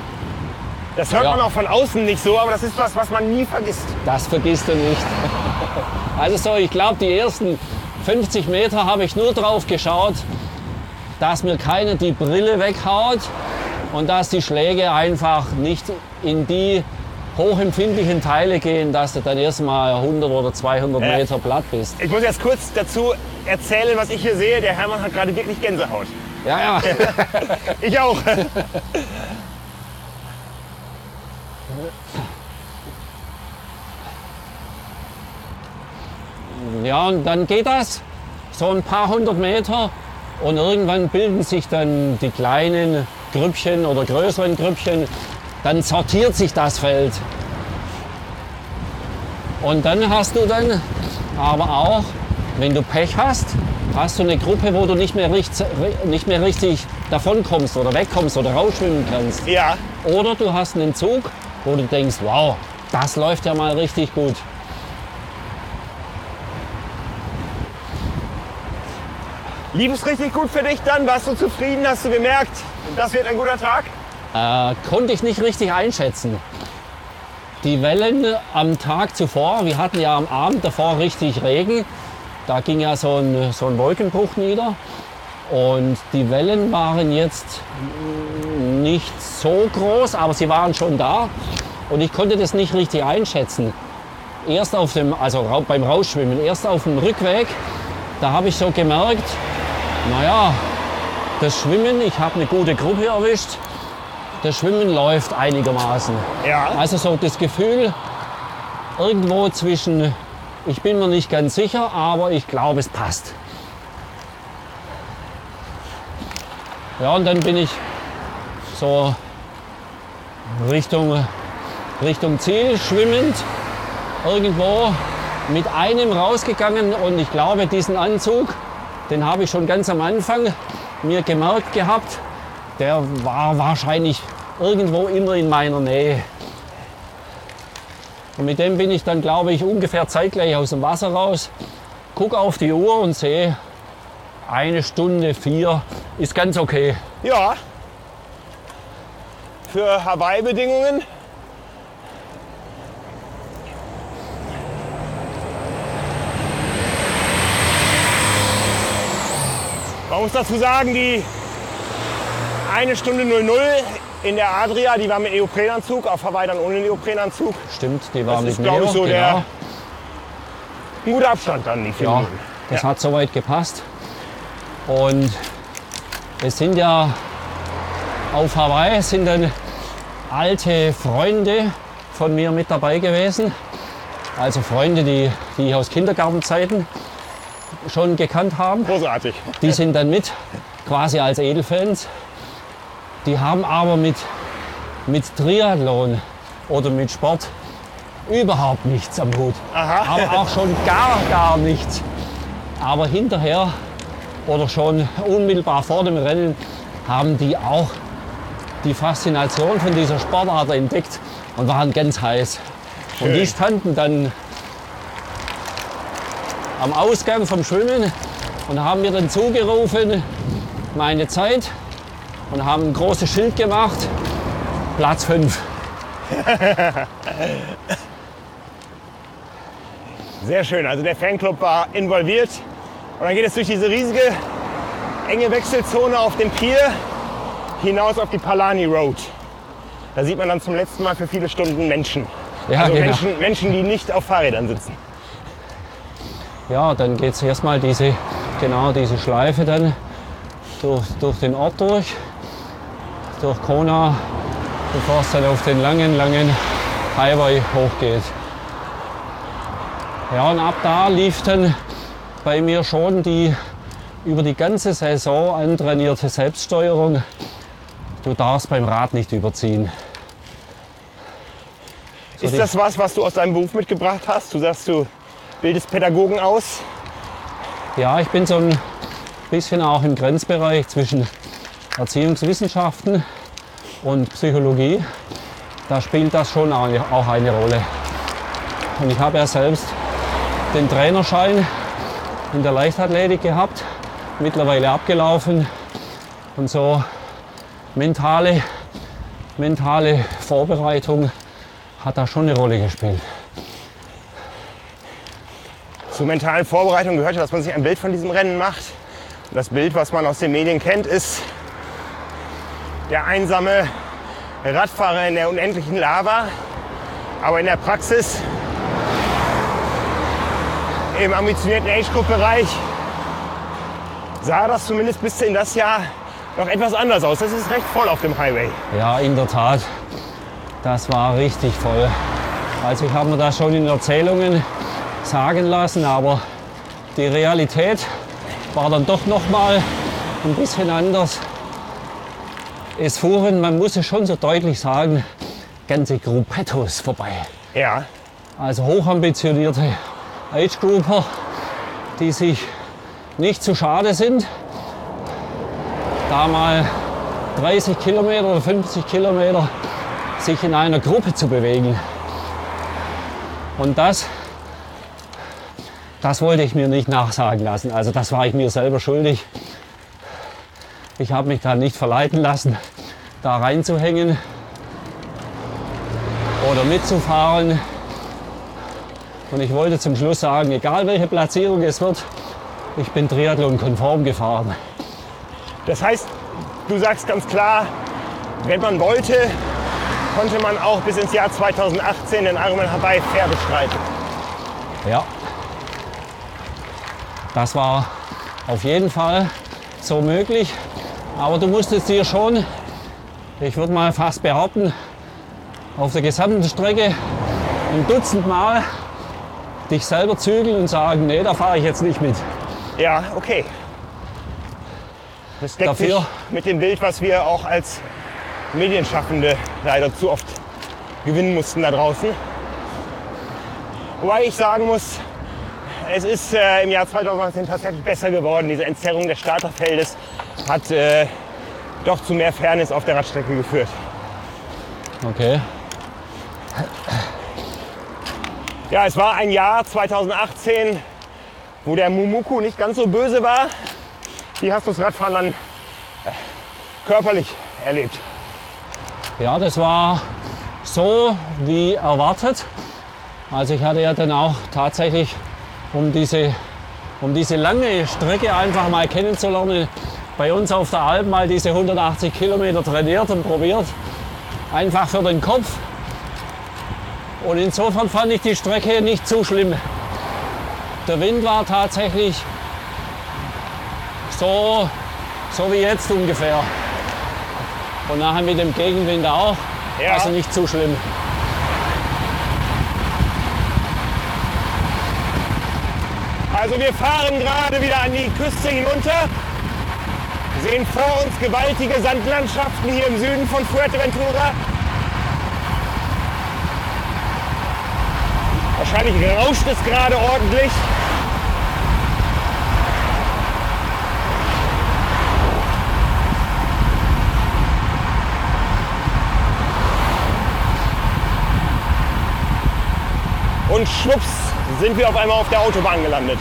Das hört Ja. man auch von außen nicht so, aber das ist was, was man nie vergisst. Das vergisst du nicht. Also so, ich glaube, die ersten fünfzig Meter habe ich nur drauf geschaut, dass mir keiner die Brille weghaut und dass die Schläge einfach nicht in die hochempfindlichen Teile gehen, dass du dann erstmal hundert oder zweihundert Ja. Meter platt bist. Ich muss jetzt kurz dazu erzählen, was ich hier sehe. Der Hermann hat gerade wirklich Gänsehaut. Ja, ja. Ich auch. Ja, und dann geht das so ein paar hundert Meter und irgendwann bilden sich dann die kleinen Grüppchen oder größeren Grüppchen. Dann sortiert sich das Feld. Und dann hast du dann aber auch, wenn du Pech hast, hast du eine Gruppe, wo du nicht mehr, richtig, nicht mehr richtig davonkommst oder wegkommst oder rausschwimmen kannst. Ja, Oder du hast einen Zug, wo du denkst, wow, das läuft ja mal richtig gut. lief es richtig gut für dich dann? Warst du zufrieden? Hast du gemerkt, das wird ein guter Tag? Äh, konnte ich nicht richtig einschätzen. Die Wellen am Tag zuvor, wir hatten ja am Abend davor richtig Regen, da ging ja so ein, so ein Wolkenbruch nieder und die Wellen waren jetzt nicht so groß, aber sie waren schon da und ich konnte das nicht richtig einschätzen. Erst auf dem, also rau- beim Rausschwimmen, erst auf dem Rückweg, da habe ich so gemerkt, naja, das Schwimmen, ich habe eine gute Gruppe erwischt, das Schwimmen läuft einigermaßen. Ja. Also so das Gefühl, irgendwo zwischen, ich bin mir nicht ganz sicher, aber ich glaube, es passt. Ja, und dann bin ich so Richtung, Richtung Ziel schwimmend irgendwo mit einem rausgegangen und ich glaube, diesen Anzug, den habe ich schon ganz am Anfang mir gemerkt gehabt, der war wahrscheinlich irgendwo immer in meiner Nähe. Und mit dem bin ich dann, glaube ich, ungefähr zeitgleich aus dem Wasser raus, gucke auf die Uhr und sehe, eine Stunde vier ist ganz okay. Ja. Für Hawaii-Bedingungen. Man muss dazu sagen, die eine Stunde null null in der Adria, die war mit Neoprenanzug, auf Hawaii dann ohne Neoprenanzug. Stimmt, die war Das mit ist, glaube Neo, ich, so genau. der ein guter Abstand dann, die vier Ja, Minuten. das Ja. hat soweit gepasst. Und es sind ja auf Hawaii es sind dann alte Freunde von mir mit dabei gewesen. Also Freunde, die, die ich aus Kindergartenzeiten schon gekannt haben. Großartig. Die sind dann mit, quasi als Edelfans. Die haben aber mit mit Triathlon oder mit Sport überhaupt nichts am Hut. Aha. Aber auch schon gar, gar nichts. Aber hinterher oder schon unmittelbar vor dem Rennen haben die auch die Faszination von dieser Sportart entdeckt und waren ganz heiß. Schön. Und die standen dann am Ausgang vom Schwimmen und haben mir dann zugerufen, meine Zeit, und haben ein großes Schild gemacht, Platz fünf. Sehr schön, also der Fanclub war involviert. Und dann geht es durch diese riesige, enge Wechselzone auf dem Pier hinaus auf die Palani Road. Da sieht man dann zum letzten Mal für viele Stunden Menschen. Ja, also genau. Menschen, Menschen, die nicht auf Fahrrädern sitzen. Ja, dann geht es erstmal diese, genau diese Schleife dann durch, durch den Ort durch, durch Kona, bevor es dann auf den langen, langen Highway hochgeht. Ja, und ab da lief dann bei mir schon die über die ganze Saison antrainierte Selbststeuerung. Du darfst beim Rad nicht überziehen. So Ist die- das was, was du aus deinem Beruf mitgebracht hast? Du sagst, du bildest Pädagogen aus. Ja, ich bin so ein bisschen auch im Grenzbereich zwischen Erziehungswissenschaften und Psychologie. Da spielt das schon auch eine Rolle. Und ich habe ja selbst den Trainerschein in der Leichtathletik gehabt, mittlerweile abgelaufen. Und so mentale, mentale Vorbereitung hat da schon eine Rolle gespielt. Zur mentalen Vorbereitung gehört ja, dass man sich ein Bild von diesem Rennen macht. Und das Bild, was man aus den Medien kennt, ist der einsame Radfahrer in der unendlichen Lava. Aber in der Praxis, im ambitionierten Age-Group-Bereich, sah das zumindest bis in das Jahr noch etwas anders aus. Das ist recht voll auf dem Highway. Ja, in der Tat, das war richtig voll. Also ich habe mir das schon in Erzählungen sagen lassen, aber die Realität war dann doch noch mal ein bisschen anders. Es fuhren, man muss es schon so deutlich sagen, ganze Gruppettos vorbei. Ja, Also hochambitionierte Age-Grouper, die sich nicht zu schade sind, da mal dreißig Kilometer oder fünfzig Kilometer sich in einer Gruppe zu bewegen. Und das, das wollte ich mir nicht nachsagen lassen. Also das war ich mir selber schuldig. Ich habe mich da nicht verleiten lassen, da reinzuhängen oder mitzufahren. Und ich wollte zum Schluss sagen, egal welche Platzierung es wird, ich bin Triathlon-konform gefahren. das heißt, du sagst ganz klar, wenn man wollte, konnte man auch bis ins Jahr zweitausendachtzehn den Ironman Hawaii fair bestreiten. Ja, das war auf jeden Fall so möglich. Aber du musstest dir schon, ich würde mal fast behaupten, auf der gesamten Strecke ein Dutzend Mal dich selber zügeln und sagen, nee, da fahre ich jetzt nicht mit. Ja, okay. Das deckt Dafür- sich mit dem Bild, was wir auch als Medienschaffende leider zu oft gewinnen mussten da draußen. Wobei ich sagen muss, es ist äh, im Jahr zweitausendneunzehn tatsächlich besser geworden. Diese Entzerrung des Starterfeldes hat äh, doch zu mehr Fairness auf der Radstrecke geführt. Okay. Ja, es war ein Jahr zweitausendachtzehn, wo der Mumuku nicht ganz so böse war. Wie hast du das Radfahren dann äh, körperlich erlebt? Ja, das war so wie erwartet. Also ich hatte ja dann auch tatsächlich, um diese, um diese lange Strecke einfach mal kennenzulernen, bei uns auf der Alp mal diese hundertachtzig Kilometer trainiert und probiert. Einfach für den Kopf. Und insofern fand ich die Strecke nicht zu schlimm. Der Wind war tatsächlich so, so wie jetzt ungefähr. Und nachher mit dem Gegenwind auch. Ja. Also nicht zu schlimm. Also wir fahren gerade wieder an die Küste hinunter, sehen vor uns gewaltige Sandlandschaften hier im Süden von Fuerteventura. Wahrscheinlich rauscht es gerade ordentlich. Und schwupps sind wir auf einmal auf der Autobahn gelandet.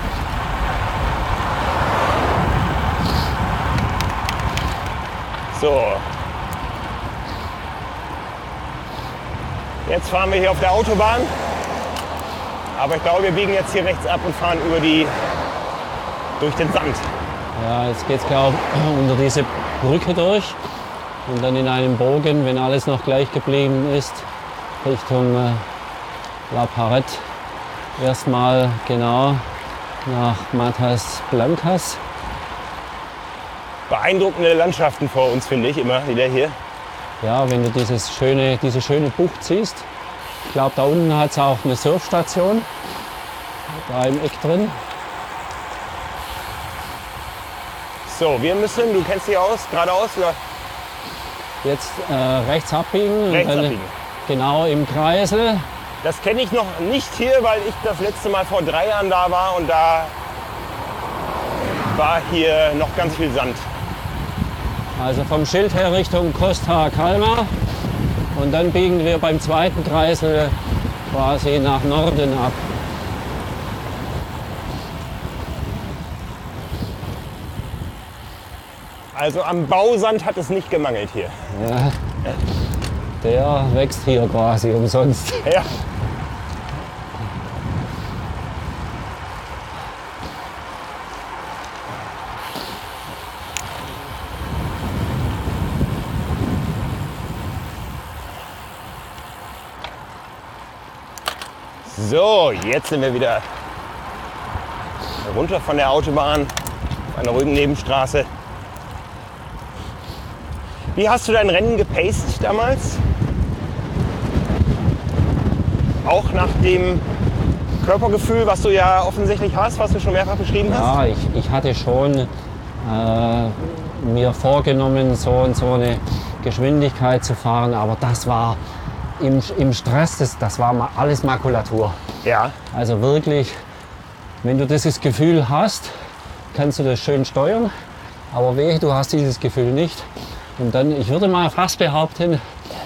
So. Jetzt fahren wir hier auf der Autobahn. Aber ich glaube, wir biegen jetzt hier rechts ab und fahren über die, durch den Sand. Ja, jetzt geht es glaube ich unter diese Brücke durch und dann in einem Bogen, wenn alles noch gleich geblieben ist, Richtung äh, La Parette. Erstmal genau nach Matas Blancas. Beeindruckende Landschaften vor uns, finde ich, immer wieder hier. Ja, wenn du dieses schöne, diese schöne Bucht siehst. Ich glaube, da unten hat es auch eine Surfstation. Da im Eck drin. So, wir müssen, du kennst dich aus, geradeaus oder? Jetzt äh, rechts abbiegen. Rechts und dann abbiegen. Genau im Kreisel. Das kenne ich noch nicht hier, weil ich das letzte Mal vor drei Jahren da war und da war hier noch ganz viel Sand. Also vom Schild her Richtung Costa Calma und dann biegen wir beim zweiten Kreisel quasi nach Norden ab. Also am Bausand hat es nicht gemangelt hier. Ja, der wächst hier quasi umsonst. Ja. So, jetzt sind wir wieder runter von der Autobahn auf einer ruhigen Nebenstraße. Wie hast du dein Rennen gepaced damals? Auch nach dem Körpergefühl, was du ja offensichtlich hast, was du schon mehrfach beschrieben hast? Ja, ich, ich hatte schon äh, mir vorgenommen, so und so eine Geschwindigkeit zu fahren, aber das war im, im Stress, das, das war ma- alles Makulatur. Ja. Also wirklich, wenn du dieses Gefühl hast, kannst du das schön steuern, aber wehe, du hast dieses Gefühl nicht. Und dann, ich würde mal fast behaupten,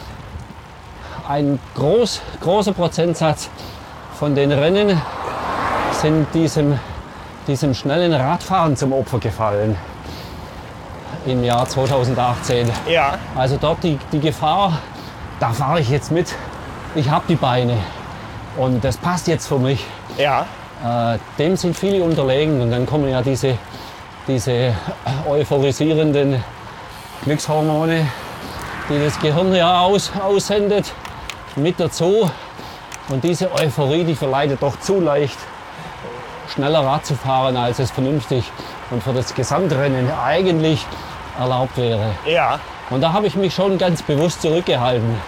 ein groß, großer Prozentsatz von den Rennen sind diesem, diesem schnellen Radfahren zum Opfer gefallen im Jahr zweitausendachtzehn. Ja. Also dort die, die Gefahr, da fahre ich jetzt mit, ich habe die Beine und das passt jetzt für mich. Ja. Äh, dem sind viele unterlegen und dann kommen ja diese, diese euphorisierenden Glückshormone, die das Gehirn ja aus, aussendet, mit dazu. Und diese Euphorie, die verleitet doch zu leicht, schneller Rad zu fahren, als es vernünftig und für das Gesamtrennen eigentlich erlaubt wäre. Ja. Und da habe ich mich schon ganz bewusst zurückgehalten.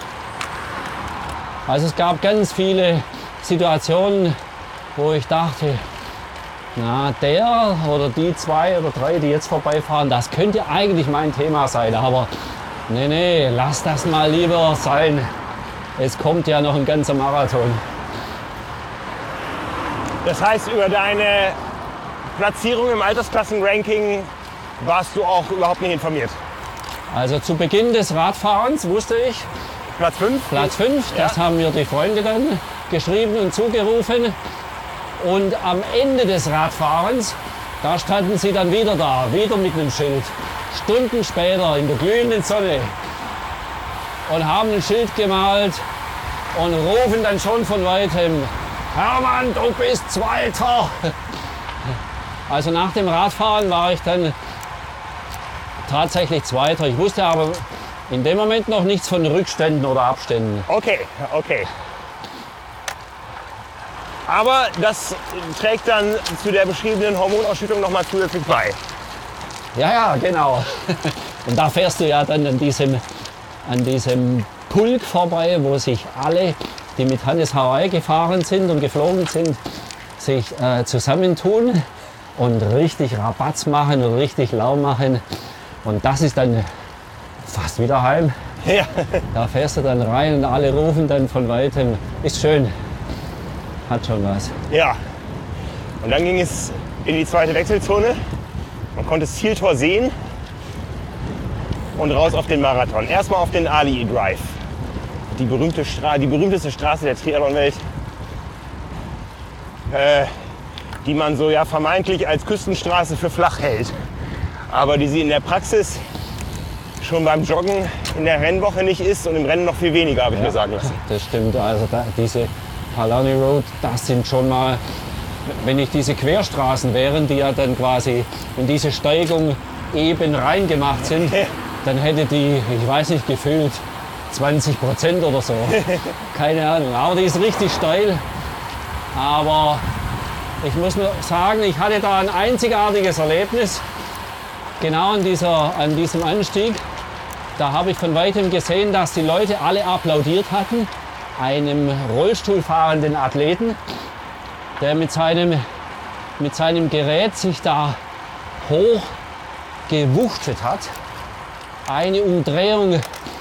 Also es gab ganz viele Situationen, wo ich dachte, na, der oder die zwei oder drei, die jetzt vorbeifahren, das könnte eigentlich mein Thema sein. Aber nee, nee, lass das mal lieber sein. Es kommt ja noch ein ganzer Marathon. Das heißt, über deine Platzierung im Altersklassenranking warst du auch überhaupt nicht informiert? Also zu Beginn des Radfahrens wusste ich, Platz fünf? Platz fünf, das Ja. haben mir die Freunde dann geschrieben und zugerufen. Und am Ende des Radfahrens, da standen sie dann wieder da, wieder mit einem Schild. Stunden später in der glühenden Sonne. Und haben ein Schild gemalt und rufen dann schon von weitem, Hermann, du bist Zweiter. Also nach dem Radfahren war ich dann tatsächlich Zweiter. Ich wusste aber in dem Moment noch nichts von Rückständen oder Abständen. Okay, okay. Aber das trägt dann zu der beschriebenen Hormonausschüttung noch mal zusätzlich bei. Ja, ja, genau. Und da fährst du ja dann an diesem, an diesem Pulk vorbei, wo sich alle, die mit Hannes Hawaii gefahren sind und geflogen sind, sich äh, zusammentun und richtig Rabatz machen und richtig Lärm machen. Und das ist dann fast wieder heim. Ja. Da fährst du dann rein und alle rufen dann von weitem, ist schön. hat schon was. Ja. Und dann ging es in die zweite Wechselzone. Man konnte das Zieltor sehen und raus auf den Marathon. Erstmal auf den Ali Drive. Die, berühmte Stra- die berühmteste Straße der Triathlon-Welt, äh, die man so ja vermeintlich als Küstenstraße für flach hält. Aber die sie in der Praxis schon beim Joggen in der Rennwoche nicht ist und im Rennen noch viel weniger, habe ich Ja, mir sagen lassen. Das stimmt. Also da, diese Palani Road, das sind schon mal, wenn nicht diese Querstraßen wären, die ja dann quasi in diese Steigung eben reingemacht sind, dann hätte die, ich weiß nicht, gefühlt zwanzig Prozent oder so. Keine Ahnung. Aber die ist richtig steil. Aber ich muss nur sagen, ich hatte da ein einzigartiges Erlebnis. Genau an, dieser, an diesem Anstieg. Da habe ich von weitem gesehen, dass die Leute alle applaudiert hatten. Einem Rollstuhlfahrenden Athleten, der mit seinem, mit seinem Gerät sich da hoch gewuchtet hat. Eine Umdrehung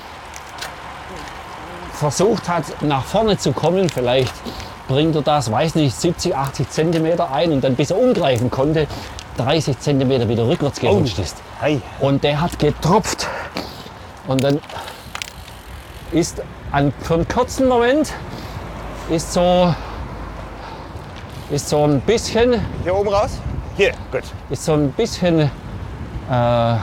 versucht hat, nach vorne zu kommen. Vielleicht bringt er das, weiß nicht, siebzig, achtzig Zentimeter ein und dann, bis er umgreifen konnte, dreißig Zentimeter wieder rückwärts gerutscht ist. Hey. Und der hat getropft. Und dann ist an, für einen kurzen Moment ist so, ist so ein bisschen, Hier oben raus? Hier, gut. ist so ein bisschen, äh, ja,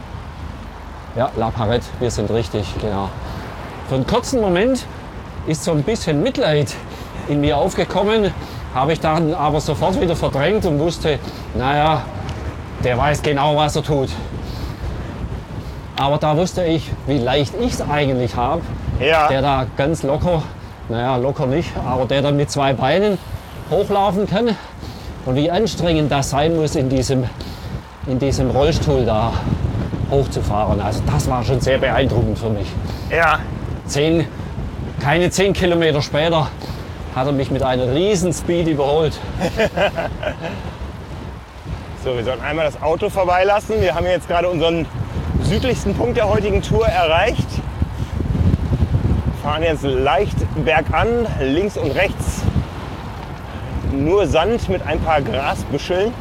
La Parette, wir sind richtig, genau. Für einen kurzen Moment ist so ein bisschen Mitleid in mir aufgekommen, habe ich dann aber sofort wieder verdrängt und wusste, naja, der weiß genau, was er tut. Aber da wusste ich, wie leicht ich es eigentlich habe, Ja. der da ganz locker, naja, locker nicht, aber der dann mit zwei Beinen hochlaufen kann und wie anstrengend das sein muss, in diesem, in diesem Rollstuhl da hochzufahren. Also das war schon sehr beeindruckend für mich. Ja. Zehn, keine zehn Kilometer später hat er mich mit einem riesen Speed überholt. So, wir sollten einmal das Auto vorbeilassen. Wir haben jetzt gerade unseren südlichsten Punkt der heutigen Tour erreicht. Fahren jetzt leicht bergan, links und rechts nur Sand mit ein paar Grasbüscheln.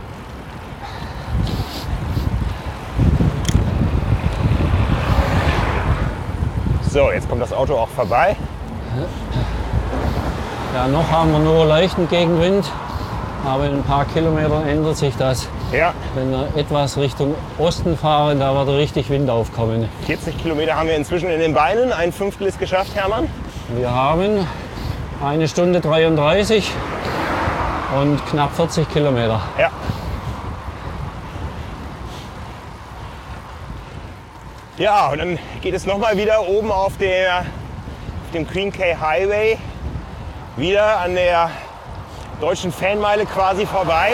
So, jetzt kommt das Auto auch vorbei. Ja, noch haben wir nur leichten Gegenwind, aber in ein paar Kilometern ändert sich das. Ja, Wenn wir etwas Richtung Osten fahren, da wird richtig Wind aufkommen. vierzig Kilometer haben wir inzwischen in den Beinen. Ein Fünftel ist geschafft, Hermann. Wir haben eine Stunde dreiunddreißig und knapp vierzig Kilometer. Ja. Ja, und dann geht es nochmal wieder oben auf, der, auf dem Queen K Highway wieder an der deutschen Fanmeile quasi vorbei.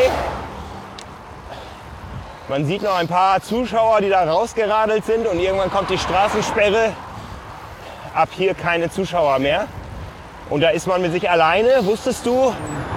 Man sieht noch ein paar Zuschauer, die da rausgeradelt sind und irgendwann kommt die Straßensperre. Ab hier keine Zuschauer mehr. Und da ist man mit sich alleine. Wusstest du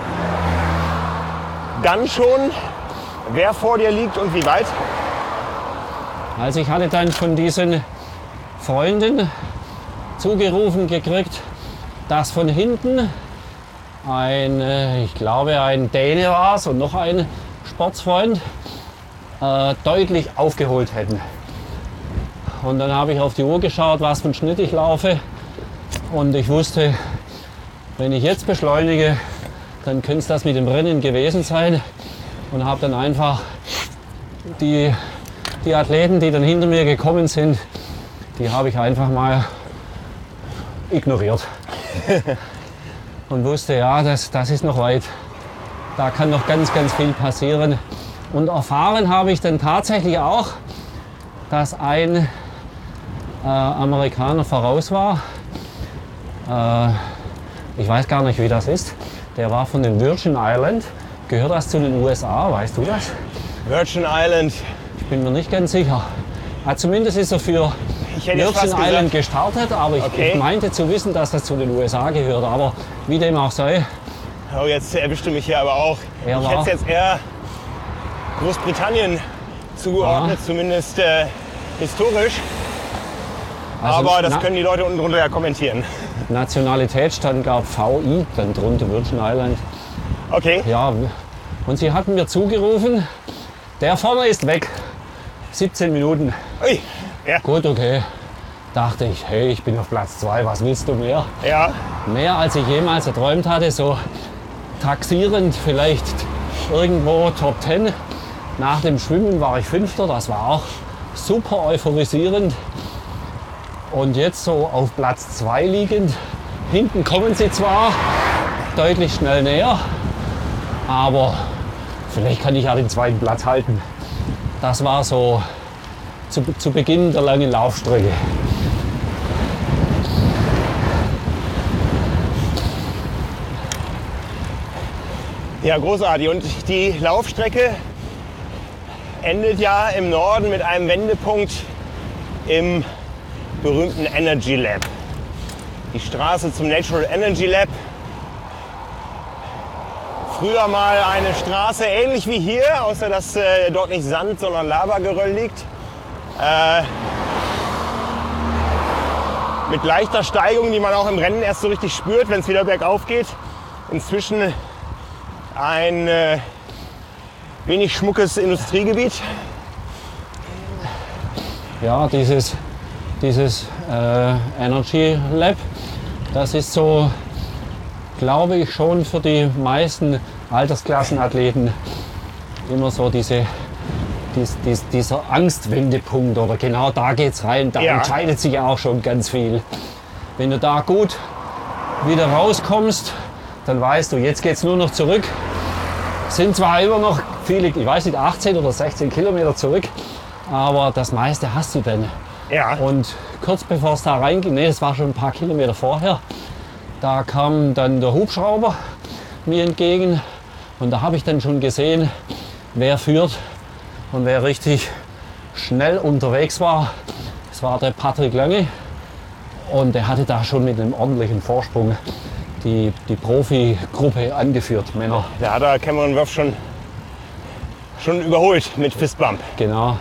dann schon, wer vor dir liegt und wie weit? Also ich hatte dann von diesen Freunden zugerufen gekriegt, dass von hinten ein, äh, ich glaube ein Däne war es und noch ein Sportsfreund, äh, deutlich aufgeholt hätten. Und dann habe ich auf die Uhr geschaut, was für einen Schnitt ich laufe. Und ich wusste, wenn ich jetzt beschleunige, dann könnte es das mit dem Rennen gewesen sein. Und habe dann einfach die, die Athleten, die dann hinter mir gekommen sind, die habe ich einfach mal ignoriert. Und wusste, ja, das, das ist noch weit. Da kann noch ganz, ganz viel passieren. Und erfahren habe ich dann tatsächlich auch, dass ein äh, Amerikaner voraus war. Äh, ich weiß gar nicht, wie das ist. Der war von den Virgin Islands. Gehört das zu den U S A? Weißt du das? Virgin Island. Ich bin mir nicht ganz sicher. Ja, zumindest ist er für Ich hätte jetzt Virgin fast Island gesagt, gestartet, aber ich, Okay. ich meinte zu wissen, dass das zu den U S A gehört. Aber wie dem auch sei, oh, jetzt erwischte mich hier aber auch. Er ich war- hätte es jetzt eher Großbritannien zugeordnet, Ja. zumindest äh, historisch. Also aber das na- können die Leute unten drunter ja kommentieren. Nationalität stand, glaube ich, V I, dann drunter Virgin Island. Okay. Ja, und sie hatten mir zugerufen, der vorne ist weg. siebzehn Minuten. Ui. Ja. Gut, okay. Dachte ich, hey, ich bin auf Platz zwei, was willst du mehr? Ja. Mehr als ich jemals erträumt hatte, so taxierend vielleicht irgendwo Top zehn. Nach dem Schwimmen war ich Fünfter, das war auch super euphorisierend. Und jetzt so auf Platz zwei liegend. Hinten kommen sie zwar deutlich schnell näher, aber vielleicht kann ich ja den zweiten Platz halten. Das war so zu, zu Beginn der langen Laufstrecke. Ja, großartig. Und die Laufstrecke endet ja im Norden mit einem Wendepunkt im berühmten Energy Lab. Die Straße zum Natural Energy Lab. Früher mal eine Straße ähnlich wie hier, außer dass äh, dort nicht Sand, sondern Lavageröll liegt. Äh, mit leichter Steigung, die man auch im Rennen erst so richtig spürt, wenn es wieder bergauf geht. Inzwischen ein äh, wenig schmuckes Industriegebiet. Ja, dieses, dieses äh, Energy Lab, das ist so, glaube ich, schon für die meisten Altersklassenathleten immer so diese, dies, dies, dieser Angstwendepunkt, oder genau da geht's rein, da Ja. entscheidet sich auch schon ganz viel. Wenn du da gut wieder rauskommst, dann weißt du, jetzt geht's nur noch zurück. Sind zwar immer noch viele, ich weiß nicht, achtzehn oder sechzehn Kilometer zurück, aber das meiste hast du dann. Ja. Und kurz bevor es da reinging, nee, das war schon ein paar Kilometer vorher, da kam dann der Hubschrauber mir entgegen und da habe ich dann schon gesehen, wer führt und wer richtig schnell unterwegs war. Das war der Patrick Lange und der hatte da schon mit einem ordentlichen Vorsprung die, die Profi-Gruppe angeführt, Männer. Da hat er Cameron Wurf schon, schon überholt mit Fistbump. Genau.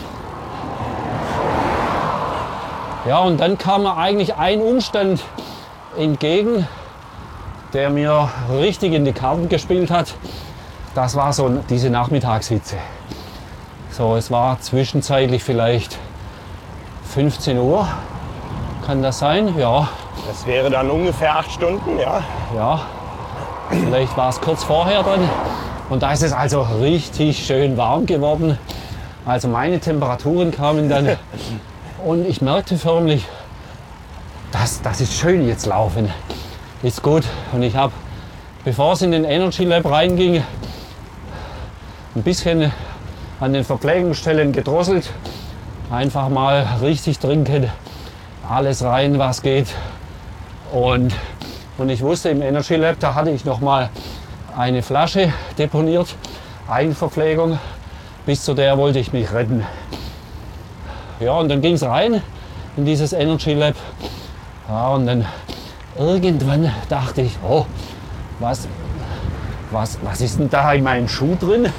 Ja, und dann kam mir eigentlich ein Umstand entgegen, der mir richtig in die Karten gespielt hat. Das war so diese Nachmittagshitze. So, es war zwischenzeitlich vielleicht fünfzehn Uhr. Kann das sein? Ja. Das wäre dann ungefähr acht Stunden, ja. Ja, vielleicht war es kurz vorher dann. Und da ist es also richtig schön warm geworden. Also meine Temperaturen kamen dann und ich merkte förmlich, das, das ist schön jetzt laufen. Ist gut. Und ich habe, bevor es in den Energy Lab reinging, ein bisschen an den Verpflegungsstellen gedrosselt. Einfach mal richtig trinken, alles rein, was geht. Und, und ich wusste, im Energy Lab, da hatte ich noch mal eine Flasche deponiert, Eigenverpflegung. Bis zu der wollte ich mich retten. Ja, und dann ging es rein in dieses Energy Lab. Ja, und dann irgendwann dachte ich, oh, was, was, was ist denn da in meinem Schuh drin?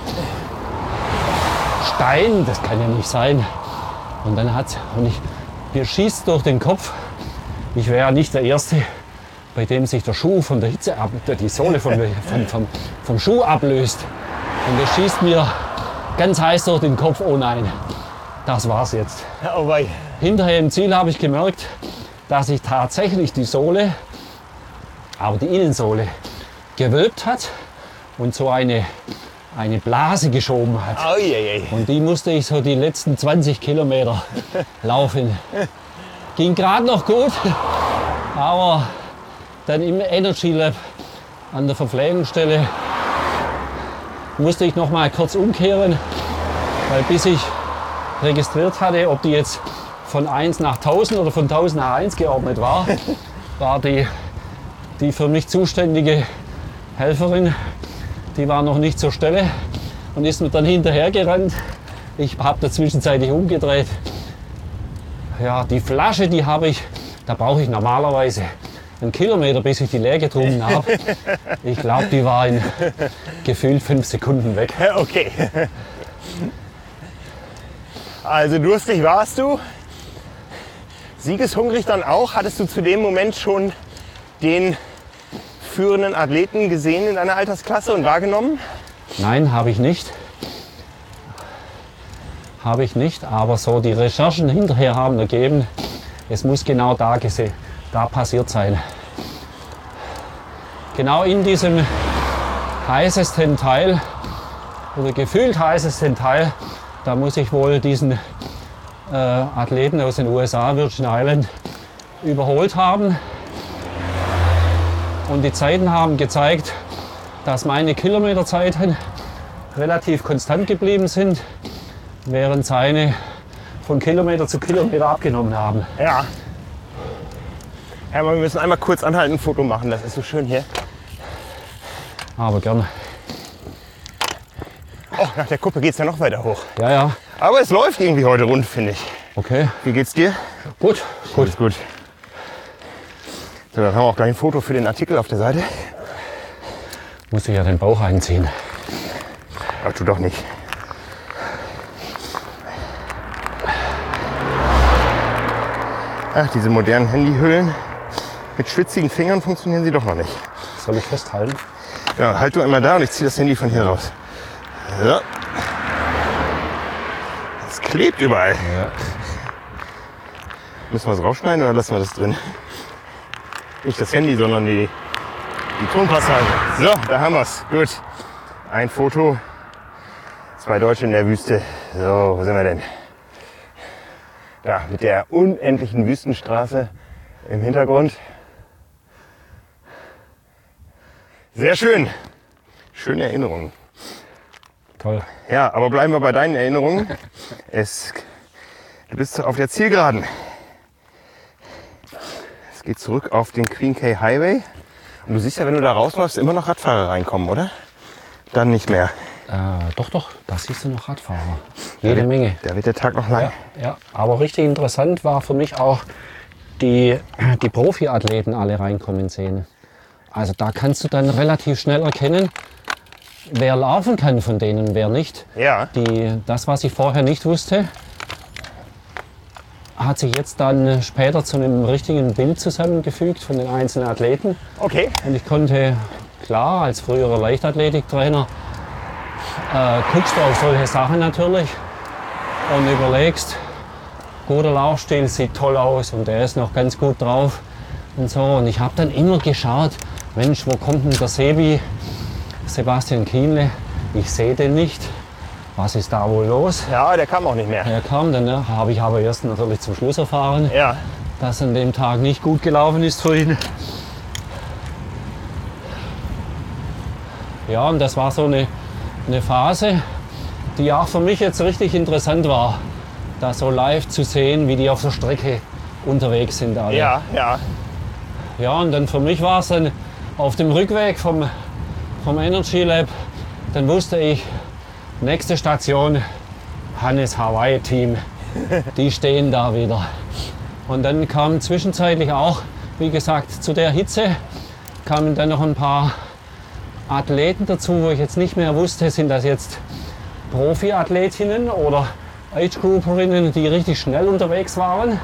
Stein, das kann ja nicht sein. Und dann hat und ich, mir schießt durch den Kopf, ich wäre ja nicht der Erste, bei dem sich der Schuh von der Hitze ab, die Sohle vom, vom, vom, vom Schuh ablöst. Und das schießt mir ganz heiß durch den Kopf, oh nein, das war's jetzt. Oh wei. Hinterher im Ziel habe ich gemerkt, dass sich tatsächlich die Sohle, aber die Innensohle, gewölbt hat und so eine, eine Blase geschoben hat. Oh, je, je. Und die musste ich so die letzten zwanzig Kilometer laufen. Ging gerade noch gut, aber dann im Energy Lab an der Verpflegungsstelle musste ich noch mal kurz umkehren, weil bis ich registriert hatte, ob die jetzt von eins nach tausend oder von tausend nach eins geordnet war, war die, die für mich zuständige Helferin, die war noch nicht zur Stelle und ist mir dann hinterher gerannt. Ich habe da zwischenzeitlich umgedreht. Ja, die Flasche, die habe ich, da brauche ich normalerweise einen Kilometer, bis ich die leer getrunken habe. Ich glaube, die war in gefühlt fünf Sekunden weg. Okay. Also durstig warst du. Siegeshungrig dann auch? Hattest du zu dem Moment schon den führenden Athleten gesehen in deiner Altersklasse und wahrgenommen? Nein, habe ich nicht. Habe ich nicht, aber so die Recherchen hinterher haben ergeben, es muss genau da, gese- da passiert sein. Genau in diesem heißesten Teil oder gefühlt heißesten Teil, da muss ich wohl diesen äh, Athleten aus den U S A, Virgin Island, überholt haben. Und die Zeiten haben gezeigt, dass meine Kilometerzeiten relativ konstant geblieben sind, während seine von Kilometer zu Kilometer abgenommen haben. Ja. Hermann, wir müssen einmal kurz anhalten, ein Foto machen. Das ist so schön hier. Aber gerne. Oh, nach der Kuppe geht es ja noch weiter hoch. Ja, ja. Aber es läuft irgendwie heute rund, finde ich. Okay. Wie geht's dir? Gut. Gut, gut. So, dann haben wir auch gleich ein Foto für den Artikel auf der Seite. Muss ich ja den Bauch einziehen. Ach, tu doch nicht. Ach, diese modernen Handyhüllen. Mit schwitzigen Fingern funktionieren sie doch noch nicht. Soll ich festhalten? Ja, halt du einmal da und ich ziehe das Handy von hier raus. So. Es klebt überall. Ja. Müssen wir es rausschneiden oder lassen wir das drin? Nicht das Handy, sondern die, die Tonpassage. So, da haben wir es. Gut. Ein Foto. Zwei Deutsche in der Wüste. So, wo sind wir denn? Da, mit der unendlichen Wüstenstraße im Hintergrund. Sehr schön. Schöne Erinnerungen. Toll. Ja, aber bleiben wir bei deinen Erinnerungen. Es, du bist auf der Zielgeraden. Es geht zurück auf den Queen Cay Highway. Und du siehst ja, wenn du da rausläufst, immer noch Radfahrer reinkommen, oder? Dann nicht mehr. Äh, doch, doch, da siehst du noch Radfahrer. Jede Menge. Da wird der Tag noch lang. Ja, ja, aber richtig interessant war für mich auch, die, die Profiathleten alle reinkommen sehen. Also da kannst du dann relativ schnell erkennen, wer laufen kann von denen, wer nicht. Ja. Die, das, was ich vorher nicht wusste, hat sich jetzt dann später zu einem richtigen Bild zusammengefügt von den einzelnen Athleten. Okay. Und ich konnte, klar, als früherer Leichtathletiktrainer, äh, guckst du auf solche Sachen natürlich und überlegst, guter Laufstil, sieht toll aus und der ist noch ganz gut drauf und so. Und ich habe dann immer geschaut, Mensch, wo kommt denn der Sebi, Sebastian Kienle? Ich sehe den nicht. Was ist da wohl los? Ja, der kam auch nicht mehr. Er kam dann, ne, habe ich aber erst natürlich zum Schluss erfahren, Ja. dass an dem Tag nicht gut gelaufen ist für ihn. Ja, und das war so eine, eine Phase, die auch für mich jetzt richtig interessant war, da so live zu sehen, wie die auf der Strecke unterwegs sind alle. Ja, ja. Ja, und dann für mich war es dann auf dem Rückweg vom, vom Energy Lab, dann wusste ich, nächste Station, Hannes Hawaii Team, die stehen da wieder. Und dann kam zwischenzeitlich auch, wie gesagt, zu der Hitze kamen dann noch ein paar Athleten dazu, wo ich jetzt nicht mehr wusste, sind das jetzt Profiathletinnen oder Age-Grouperinnen, die richtig schnell unterwegs waren.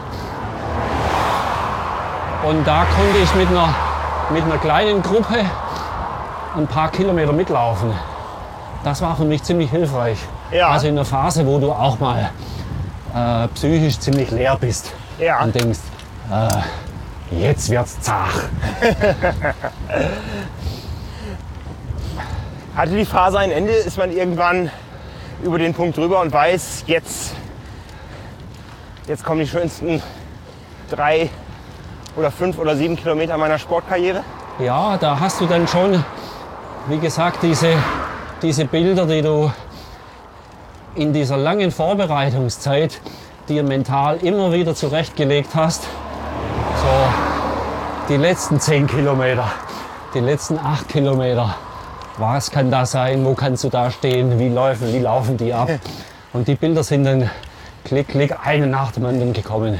Und da konnte ich mit einer, mit einer kleinen Gruppe ein paar Kilometer mitlaufen. Das war für mich ziemlich hilfreich. Ja. Also in einer Phase, wo du auch mal äh, psychisch ziemlich leer bist Ja. und denkst, äh, jetzt wird's zach. Hatte die Phase ein Ende? Ist man irgendwann über den Punkt drüber und weiß, jetzt, jetzt kommen die schönsten drei oder fünf oder sieben Kilometer meiner Sportkarriere? Ja, da hast du dann schon, wie gesagt, diese, diese Bilder, die du in dieser langen Vorbereitungszeit dir mental immer wieder zurechtgelegt hast. So die letzten zehn Kilometer, die letzten acht Kilometer. Was kann da sein? Wo kannst du da stehen? Wie laufen, wie laufen die ab? Und die Bilder sind dann klick, klick, eine nach dem anderen gekommen.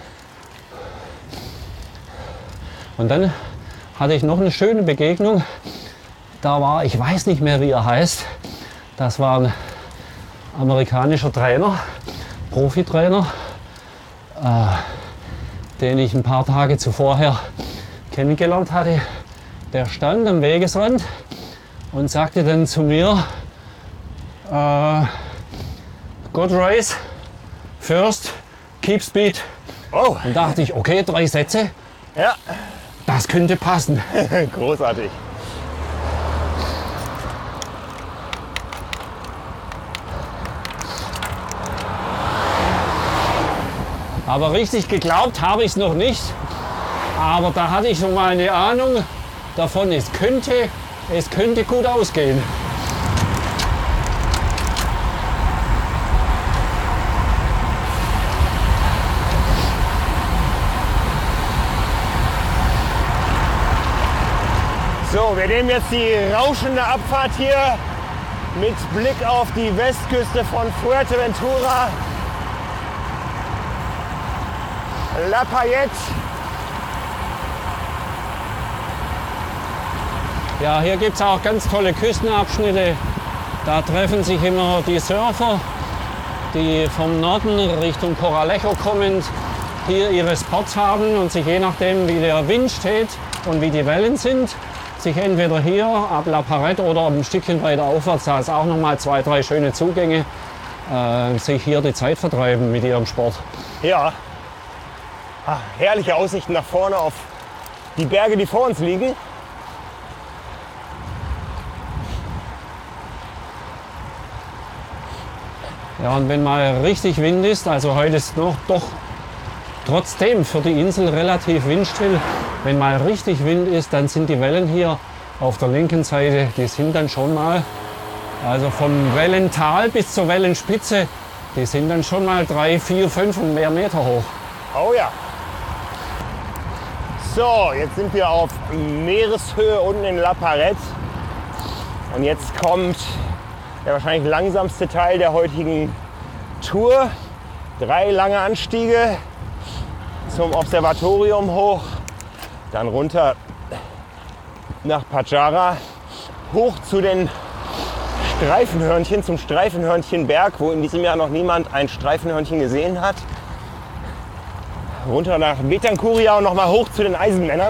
Und dann hatte ich noch eine schöne Begegnung. Da war, ich weiß nicht mehr, wie er heißt. Das war ein amerikanischer Trainer, Profitrainer. Äh, den ich ein paar Tage zuvor kennengelernt hatte, der stand am Wegesrand und sagte dann zu mir, äh, good race, first, keep speed. Oh. Und dachte ich, okay, drei Sätze, Ja, das könnte passen. großartig. Aber richtig geglaubt habe ich es noch nicht. Aber da hatte ich schon mal eine Ahnung davon, es könnte, es könnte gut ausgehen. So, wir nehmen jetzt die rauschende Abfahrt hier mit Blick auf die Westküste von Fuerteventura. Lafayette. Ja, hier gibt es auch ganz tolle Küstenabschnitte. Da treffen sich immer die Surfer, die vom Norden Richtung Coralejo kommend hier ihre Spots haben und sich je nachdem, wie der Wind steht und wie die Wellen sind, sich entweder hier ab La Parette oder ein Stückchen weiter aufwärts, da ist auch noch mal zwei, drei schöne Zugänge, äh, sich hier die Zeit vertreiben mit ihrem Sport. Ja. Ah, herrliche Aussichten nach vorne auf die Berge, die vor uns liegen. Ja, und wenn mal richtig Wind ist, also heute ist noch doch trotzdem für die Insel relativ windstill. Wenn mal richtig Wind ist, dann sind die Wellen hier auf der linken Seite, die sind dann schon mal, also vom Wellental bis zur Wellenspitze, die sind dann schon mal drei, vier, fünf und mehr Meter hoch. Oh ja. So, jetzt sind wir auf Meereshöhe unten in La Parette. Und jetzt kommt der wahrscheinlich langsamste Teil der heutigen Tour. Drei lange Anstiege zum Observatorium hoch, dann runter nach Pachara, hoch zu den Streifenhörnchen, zum Streifenhörnchenberg, wo in diesem Jahr noch niemand ein Streifenhörnchen gesehen hat. Runter nach Betancuria und nochmal hoch zu den Eisenmännern.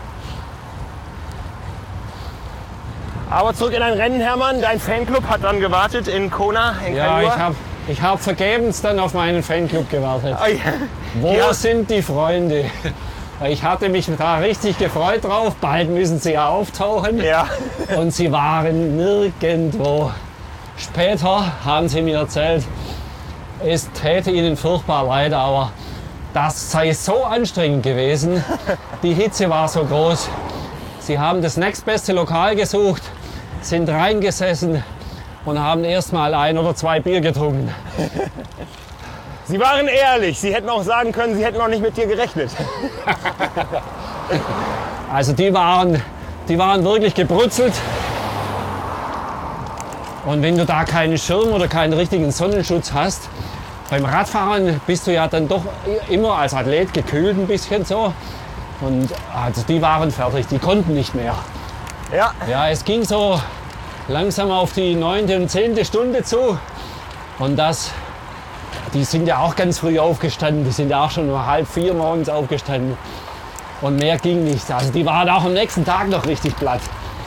Aber zurück in dein Rennen, Hermann. Dein Fanclub hat dann gewartet in Kona, in Ja, Kailua. ich habe ich hab vergebens dann auf meinen Fanclub gewartet. Oh ja. Wo Ja. sind die Freunde? Ich hatte mich da richtig gefreut drauf. Bald müssen sie ja auftauchen. Ja. Und sie waren nirgendwo. Später haben sie mir erzählt, es täte ihnen furchtbar leid, aber das sei so anstrengend gewesen. Die Hitze war so groß. Sie haben das nächstbeste Lokal gesucht, sind reingesessen und haben erst mal ein oder zwei Bier getrunken. Sie waren ehrlich. Sie hätten auch sagen können, sie hätten noch nicht mit dir gerechnet. Also die waren, die waren wirklich gebrutzelt. Und wenn du da keinen Schirm oder keinen richtigen Sonnenschutz hast, beim Radfahren bist du ja dann doch immer als Athlet gekühlt ein bisschen so. Und also die waren fertig, die konnten nicht mehr. Ja. Ja, es ging so langsam auf die neunte und zehnte Stunde zu. Und das, die sind ja auch ganz früh aufgestanden, die sind ja auch schon um halb vier morgens aufgestanden. Und mehr ging nicht. Also die waren auch am nächsten Tag noch richtig platt.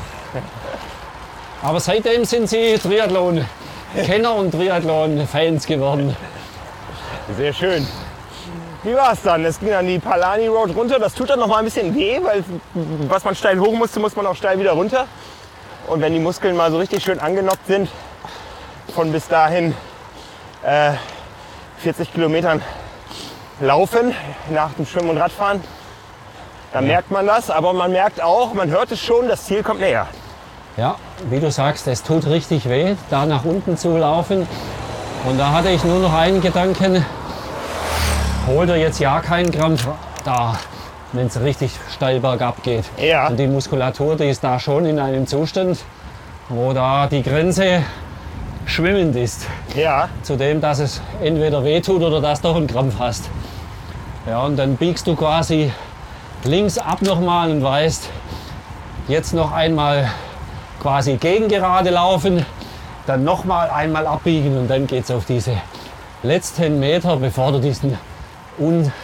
Aber seitdem sind sie Triathlon-Kenner und Triathlon-Fans geworden. Sehr schön. Wie war es dann? Es ging dann die Palani Road runter. Das tut dann noch mal ein bisschen weh, weil was man steil hoch musste, muss man auch steil wieder runter. Und wenn die Muskeln mal so richtig schön angenockt sind, von bis dahin äh, vierzig Kilometern laufen nach dem Schwimmen und Radfahren, dann Ja. merkt man das. Aber man merkt auch, man hört es schon, das Ziel kommt näher. Ja, wie du sagst, es tut richtig weh, da nach unten zu laufen. Und da hatte ich nur noch einen Gedanken, hol dir jetzt ja keinen Krampf da, wenn es richtig steil bergab geht. Ja. Und die Muskulatur, die ist da schon in einem Zustand, wo da die Grenze schwimmend ist. Ja, Zu dem, dass es entweder weh tut oder dass du doch einen Krampf hast. Ja, und dann biegst du quasi links ab nochmal und weißt, jetzt noch einmal quasi gegengerade laufen, dann nochmal einmal abbiegen und dann geht es auf diese letzten Meter, bevor du diesen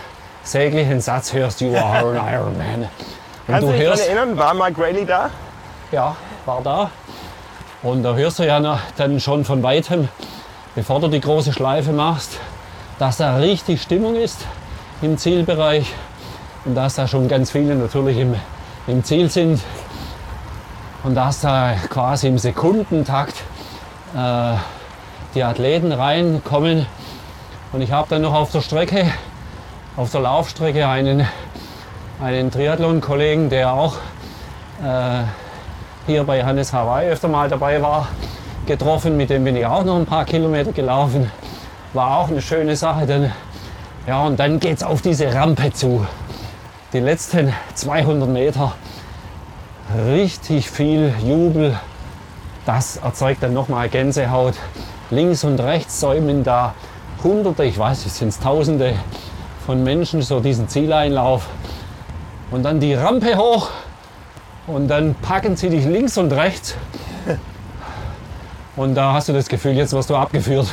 säglichen Satz hörst, you are an Ironman. Und Kannst du du dich hörst, daran erinnern, war Mike Rayleigh da? ja, war da. Und da hörst du ja noch dann schon von weitem, bevor du die große Schleife machst, dass da richtig Stimmung ist im Zielbereich und dass da schon ganz viele natürlich im, im Ziel sind und dass da quasi im Sekundentakt äh, die Athleten reinkommen. Und ich habe dann noch auf der Strecke, auf der Laufstrecke einen, einen Triathlon-Kollegen, der auch äh, hier bei Hannes Hawaii öfter mal dabei war, getroffen. Mit dem bin ich auch noch ein paar Kilometer gelaufen. War auch eine schöne Sache. Denn, ja, und dann geht es auf diese Rampe zu. Die letzten zweihundert Meter. Richtig viel Jubel. Das erzeugt dann nochmal Gänsehaut. Links und rechts säumen da Hunderte, ich weiß, es sind Tausende von Menschen, so diesen Zieleinlauf. Und dann die Rampe hoch und dann packen sie dich links und rechts. Und da hast du das Gefühl, jetzt wirst du abgeführt.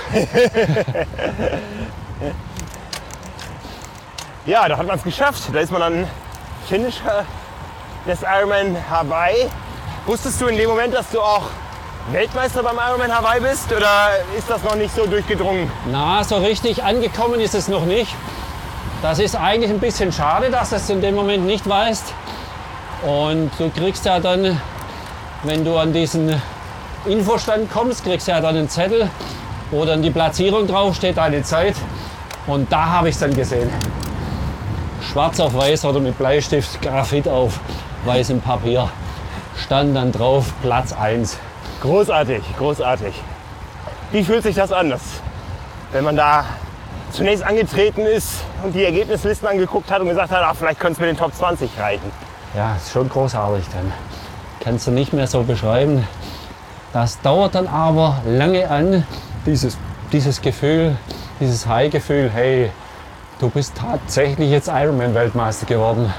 Ja, da hat man es geschafft. Da ist man dann Finisher des Ironman Hawaii. Wusstest du in dem Moment, dass du auch Weltmeister beim Ironman Hawaii bist, oder ist das noch nicht so durchgedrungen? Na, so richtig angekommen ist es noch nicht. Das ist eigentlich ein bisschen schade, dass du es in dem Moment nicht weißt. Und du kriegst ja dann, wenn du an diesen Infostand kommst, kriegst du ja dann einen Zettel, wo dann die Platzierung drauf steht, deine Zeit. Und da habe ich es dann gesehen. Schwarz auf weiß oder mit Bleistift, Graphit auf weißem Papier. Stand dann drauf, Platz eins. Großartig, großartig. Wie fühlt sich das an, dass, wenn man da zunächst angetreten ist und die Ergebnislisten angeguckt hat und gesagt hat, ach, vielleicht könnte es mit den Top zwanzig reichen? Ja, ist schon großartig dann. Kannst du nicht mehr so beschreiben. Das dauert dann aber lange an, dieses, dieses Gefühl, dieses High-Gefühl, hey, du bist tatsächlich jetzt Ironman-Weltmeister geworden.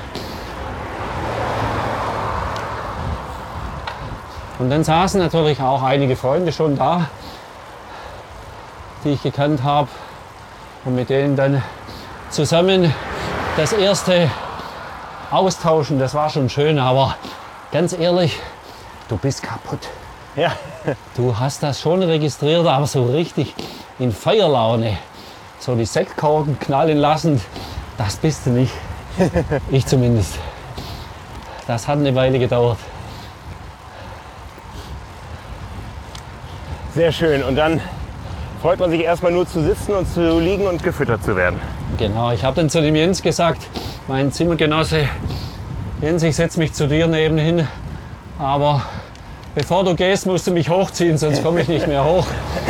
Und dann saßen natürlich auch einige Freunde schon da, die ich gekannt habe und mit denen dann zusammen das erste austauschen. Das war schon schön, aber ganz ehrlich, du bist kaputt. Ja. Du hast das schon registriert, aber so richtig in Feierlaune, so die Sektkorken knallen lassen, das bist du nicht. Ich zumindest. Das hat eine Weile gedauert. Sehr schön. Und dann freut man sich erstmal nur zu sitzen und zu liegen und gefüttert zu werden. Genau, ich habe dann zu dem Jens gesagt, mein Zimmergenosse, Jens, ich setze mich zu dir nebenhin, aber bevor du gehst, musst du mich hochziehen, sonst komme ich nicht mehr hoch.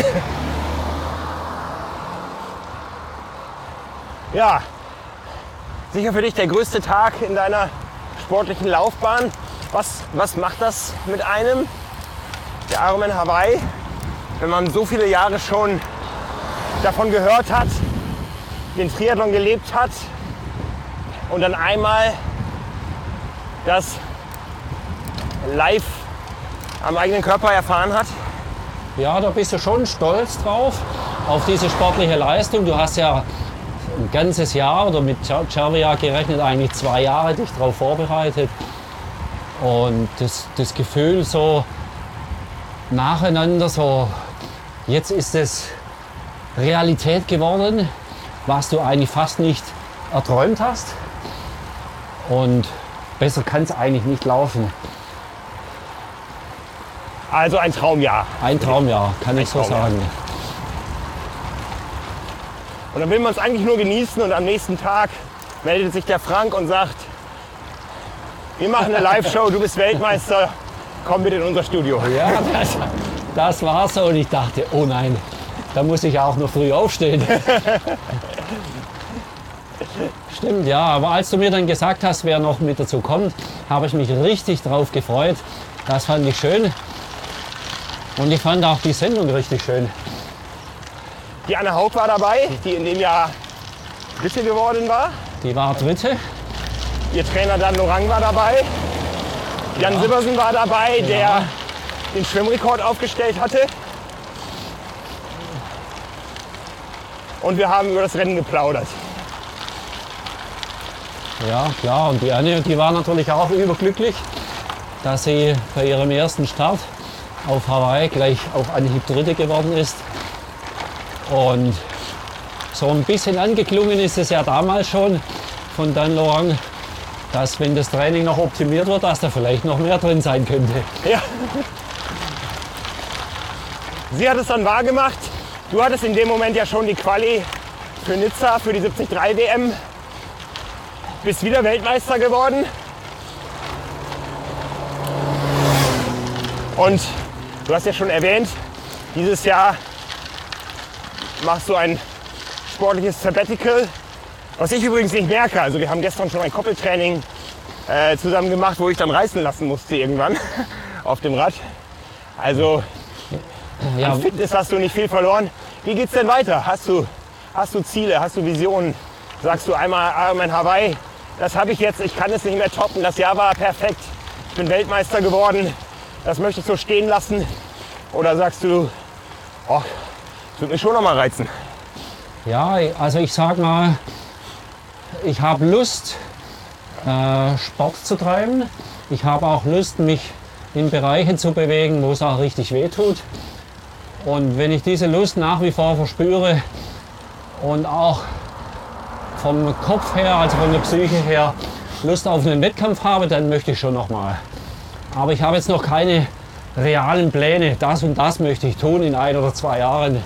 Ja, sicher für dich der größte Tag in deiner sportlichen Laufbahn. Was, was macht das mit einem, der Ironman Hawaii, wenn man so viele Jahre schon davon gehört hat, den Triathlon gelebt hat und dann einmal das live am eigenen Körper erfahren hat? Ja, da bist du schon stolz drauf, auf diese sportliche Leistung. Du hast ja ein ganzes Jahr oder mit Cervia gerechnet eigentlich zwei Jahre dich darauf vorbereitet. Und das, das Gefühl so nacheinander, so jetzt ist es Realität geworden, was du eigentlich fast nicht erträumt hast. Und besser kann es eigentlich nicht laufen. Also ein Traumjahr. Ein Traumjahr, kann ich so Traumjahr. sagen. Und dann will man es eigentlich nur genießen und am nächsten Tag meldet sich der Frank und sagt, wir machen eine Live-Show, du bist Weltmeister, komm bitte in unser Studio. Ja, das, das war so und ich dachte, oh nein, da muss ich auch noch früh aufstehen. Stimmt, ja, aber als du mir dann gesagt hast, wer noch mit dazu kommt, habe ich mich richtig drauf gefreut. Das fand ich schön. Und ich fand auch die Sendung richtig schön. Die Anne Haug war dabei, die in dem Jahr Dritte geworden war. Die war Dritte. Ihr Trainer Dan Lorang war dabei. Jan Ja. Sibbersen war dabei, Ja. der den Schwimmrekord aufgestellt hatte. Und wir haben über das Rennen geplaudert. Ja, klar. Und die Anne, die war natürlich auch überglücklich, dass sie bei ihrem ersten Start auf Hawaii gleich auf Anhieb Dritte geworden ist. Und so ein bisschen angeklungen ist es ja damals schon von Dan Loang, dass wenn das Training noch optimiert wird, dass da vielleicht noch mehr drin sein könnte. Ja. Sie hat es dann wahr gemacht. Du hattest in dem Moment ja schon die Quali für Nizza, für die siebzig drei W M. Bist wieder Weltmeister geworden. Und du hast ja schon erwähnt, dieses Jahr machst du ein sportliches Sabbatical, was ich übrigens nicht merke. Also wir haben gestern schon ein Koppeltraining äh, zusammen gemacht, wo ich dann reißen lassen musste irgendwann auf dem Rad. Also Ja, an Fitness hast du nicht viel verloren. Wie geht's denn weiter? Hast du, hast du Ziele, hast du Visionen? Sagst du einmal Ironman Hawaii, das habe ich jetzt, ich kann es nicht mehr toppen, das Jahr war perfekt, ich bin Weltmeister geworden, das möchte ich so stehen lassen? Oder sagst du, oh, das wird mich schon noch mal reizen? ja, also ich sag mal, ich habe Lust, äh, Sport zu treiben. Ich habe auch Lust, mich in Bereiche zu bewegen, wo es auch richtig weh tut. Und wenn ich diese Lust nach wie vor verspüre und auch vom Kopf her, also von der Psyche her, Lust auf einen Wettkampf habe, dann möchte ich schon noch mal. Aber ich habe jetzt noch keine realen Pläne. Das und das möchte ich tun in ein oder zwei Jahren.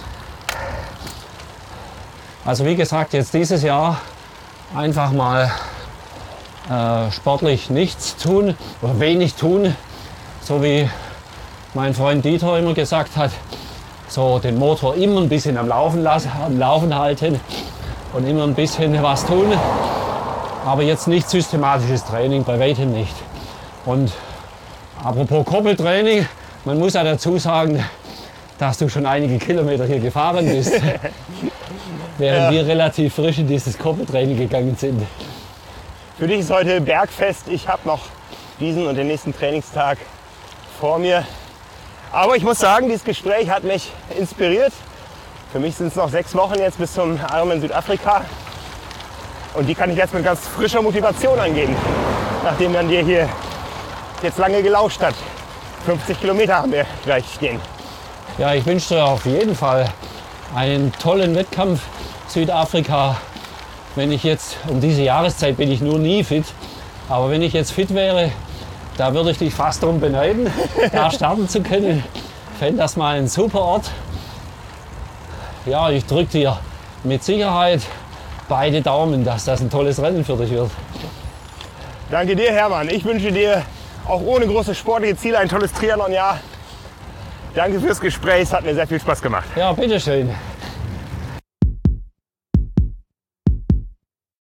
Also wie gesagt, jetzt dieses Jahr einfach mal äh, sportlich nichts tun oder wenig tun, so wie mein Freund Dieter immer gesagt hat, so den Motor immer ein bisschen am Laufen lassen, am Laufen halten und immer ein bisschen was tun, aber jetzt nicht systematisches Training, bei weitem nicht. Und apropos Koppeltraining, man muss ja dazu sagen, dass du schon einige Kilometer hier gefahren bist, während Ja. wir relativ frisch in dieses Koppeltraining gegangen sind. Für dich ist heute Bergfest. Ich habe noch diesen und den nächsten Trainingstag vor mir. Aber ich muss sagen, dieses Gespräch hat mich inspiriert. Für mich sind es noch sechs Wochen jetzt bis zum Ironman Südafrika. Und die kann ich jetzt mit ganz frischer Motivation angehen, nachdem man dir hier jetzt lange gelauscht hat. fünfzig Kilometer haben wir gleich stehen. Ja, ich wünsche dir auf jeden Fall einen tollen Wettkampf Südafrika. Wenn ich jetzt, um diese Jahreszeit bin ich nur nie fit, aber wenn ich jetzt fit wäre, da würde ich dich fast darum beneiden, da starten zu können. Ich fände das mal ein super Ort. Ja, ich drücke dir mit Sicherheit beide Daumen, dass das ein tolles Rennen für dich wird. Danke dir, Hermann. Ich wünsche dir auch ohne große sportliche Ziele ein tolles Triathlon-Jahr. Danke fürs Gespräch, es hat mir sehr viel Spaß gemacht. Ja, bitteschön.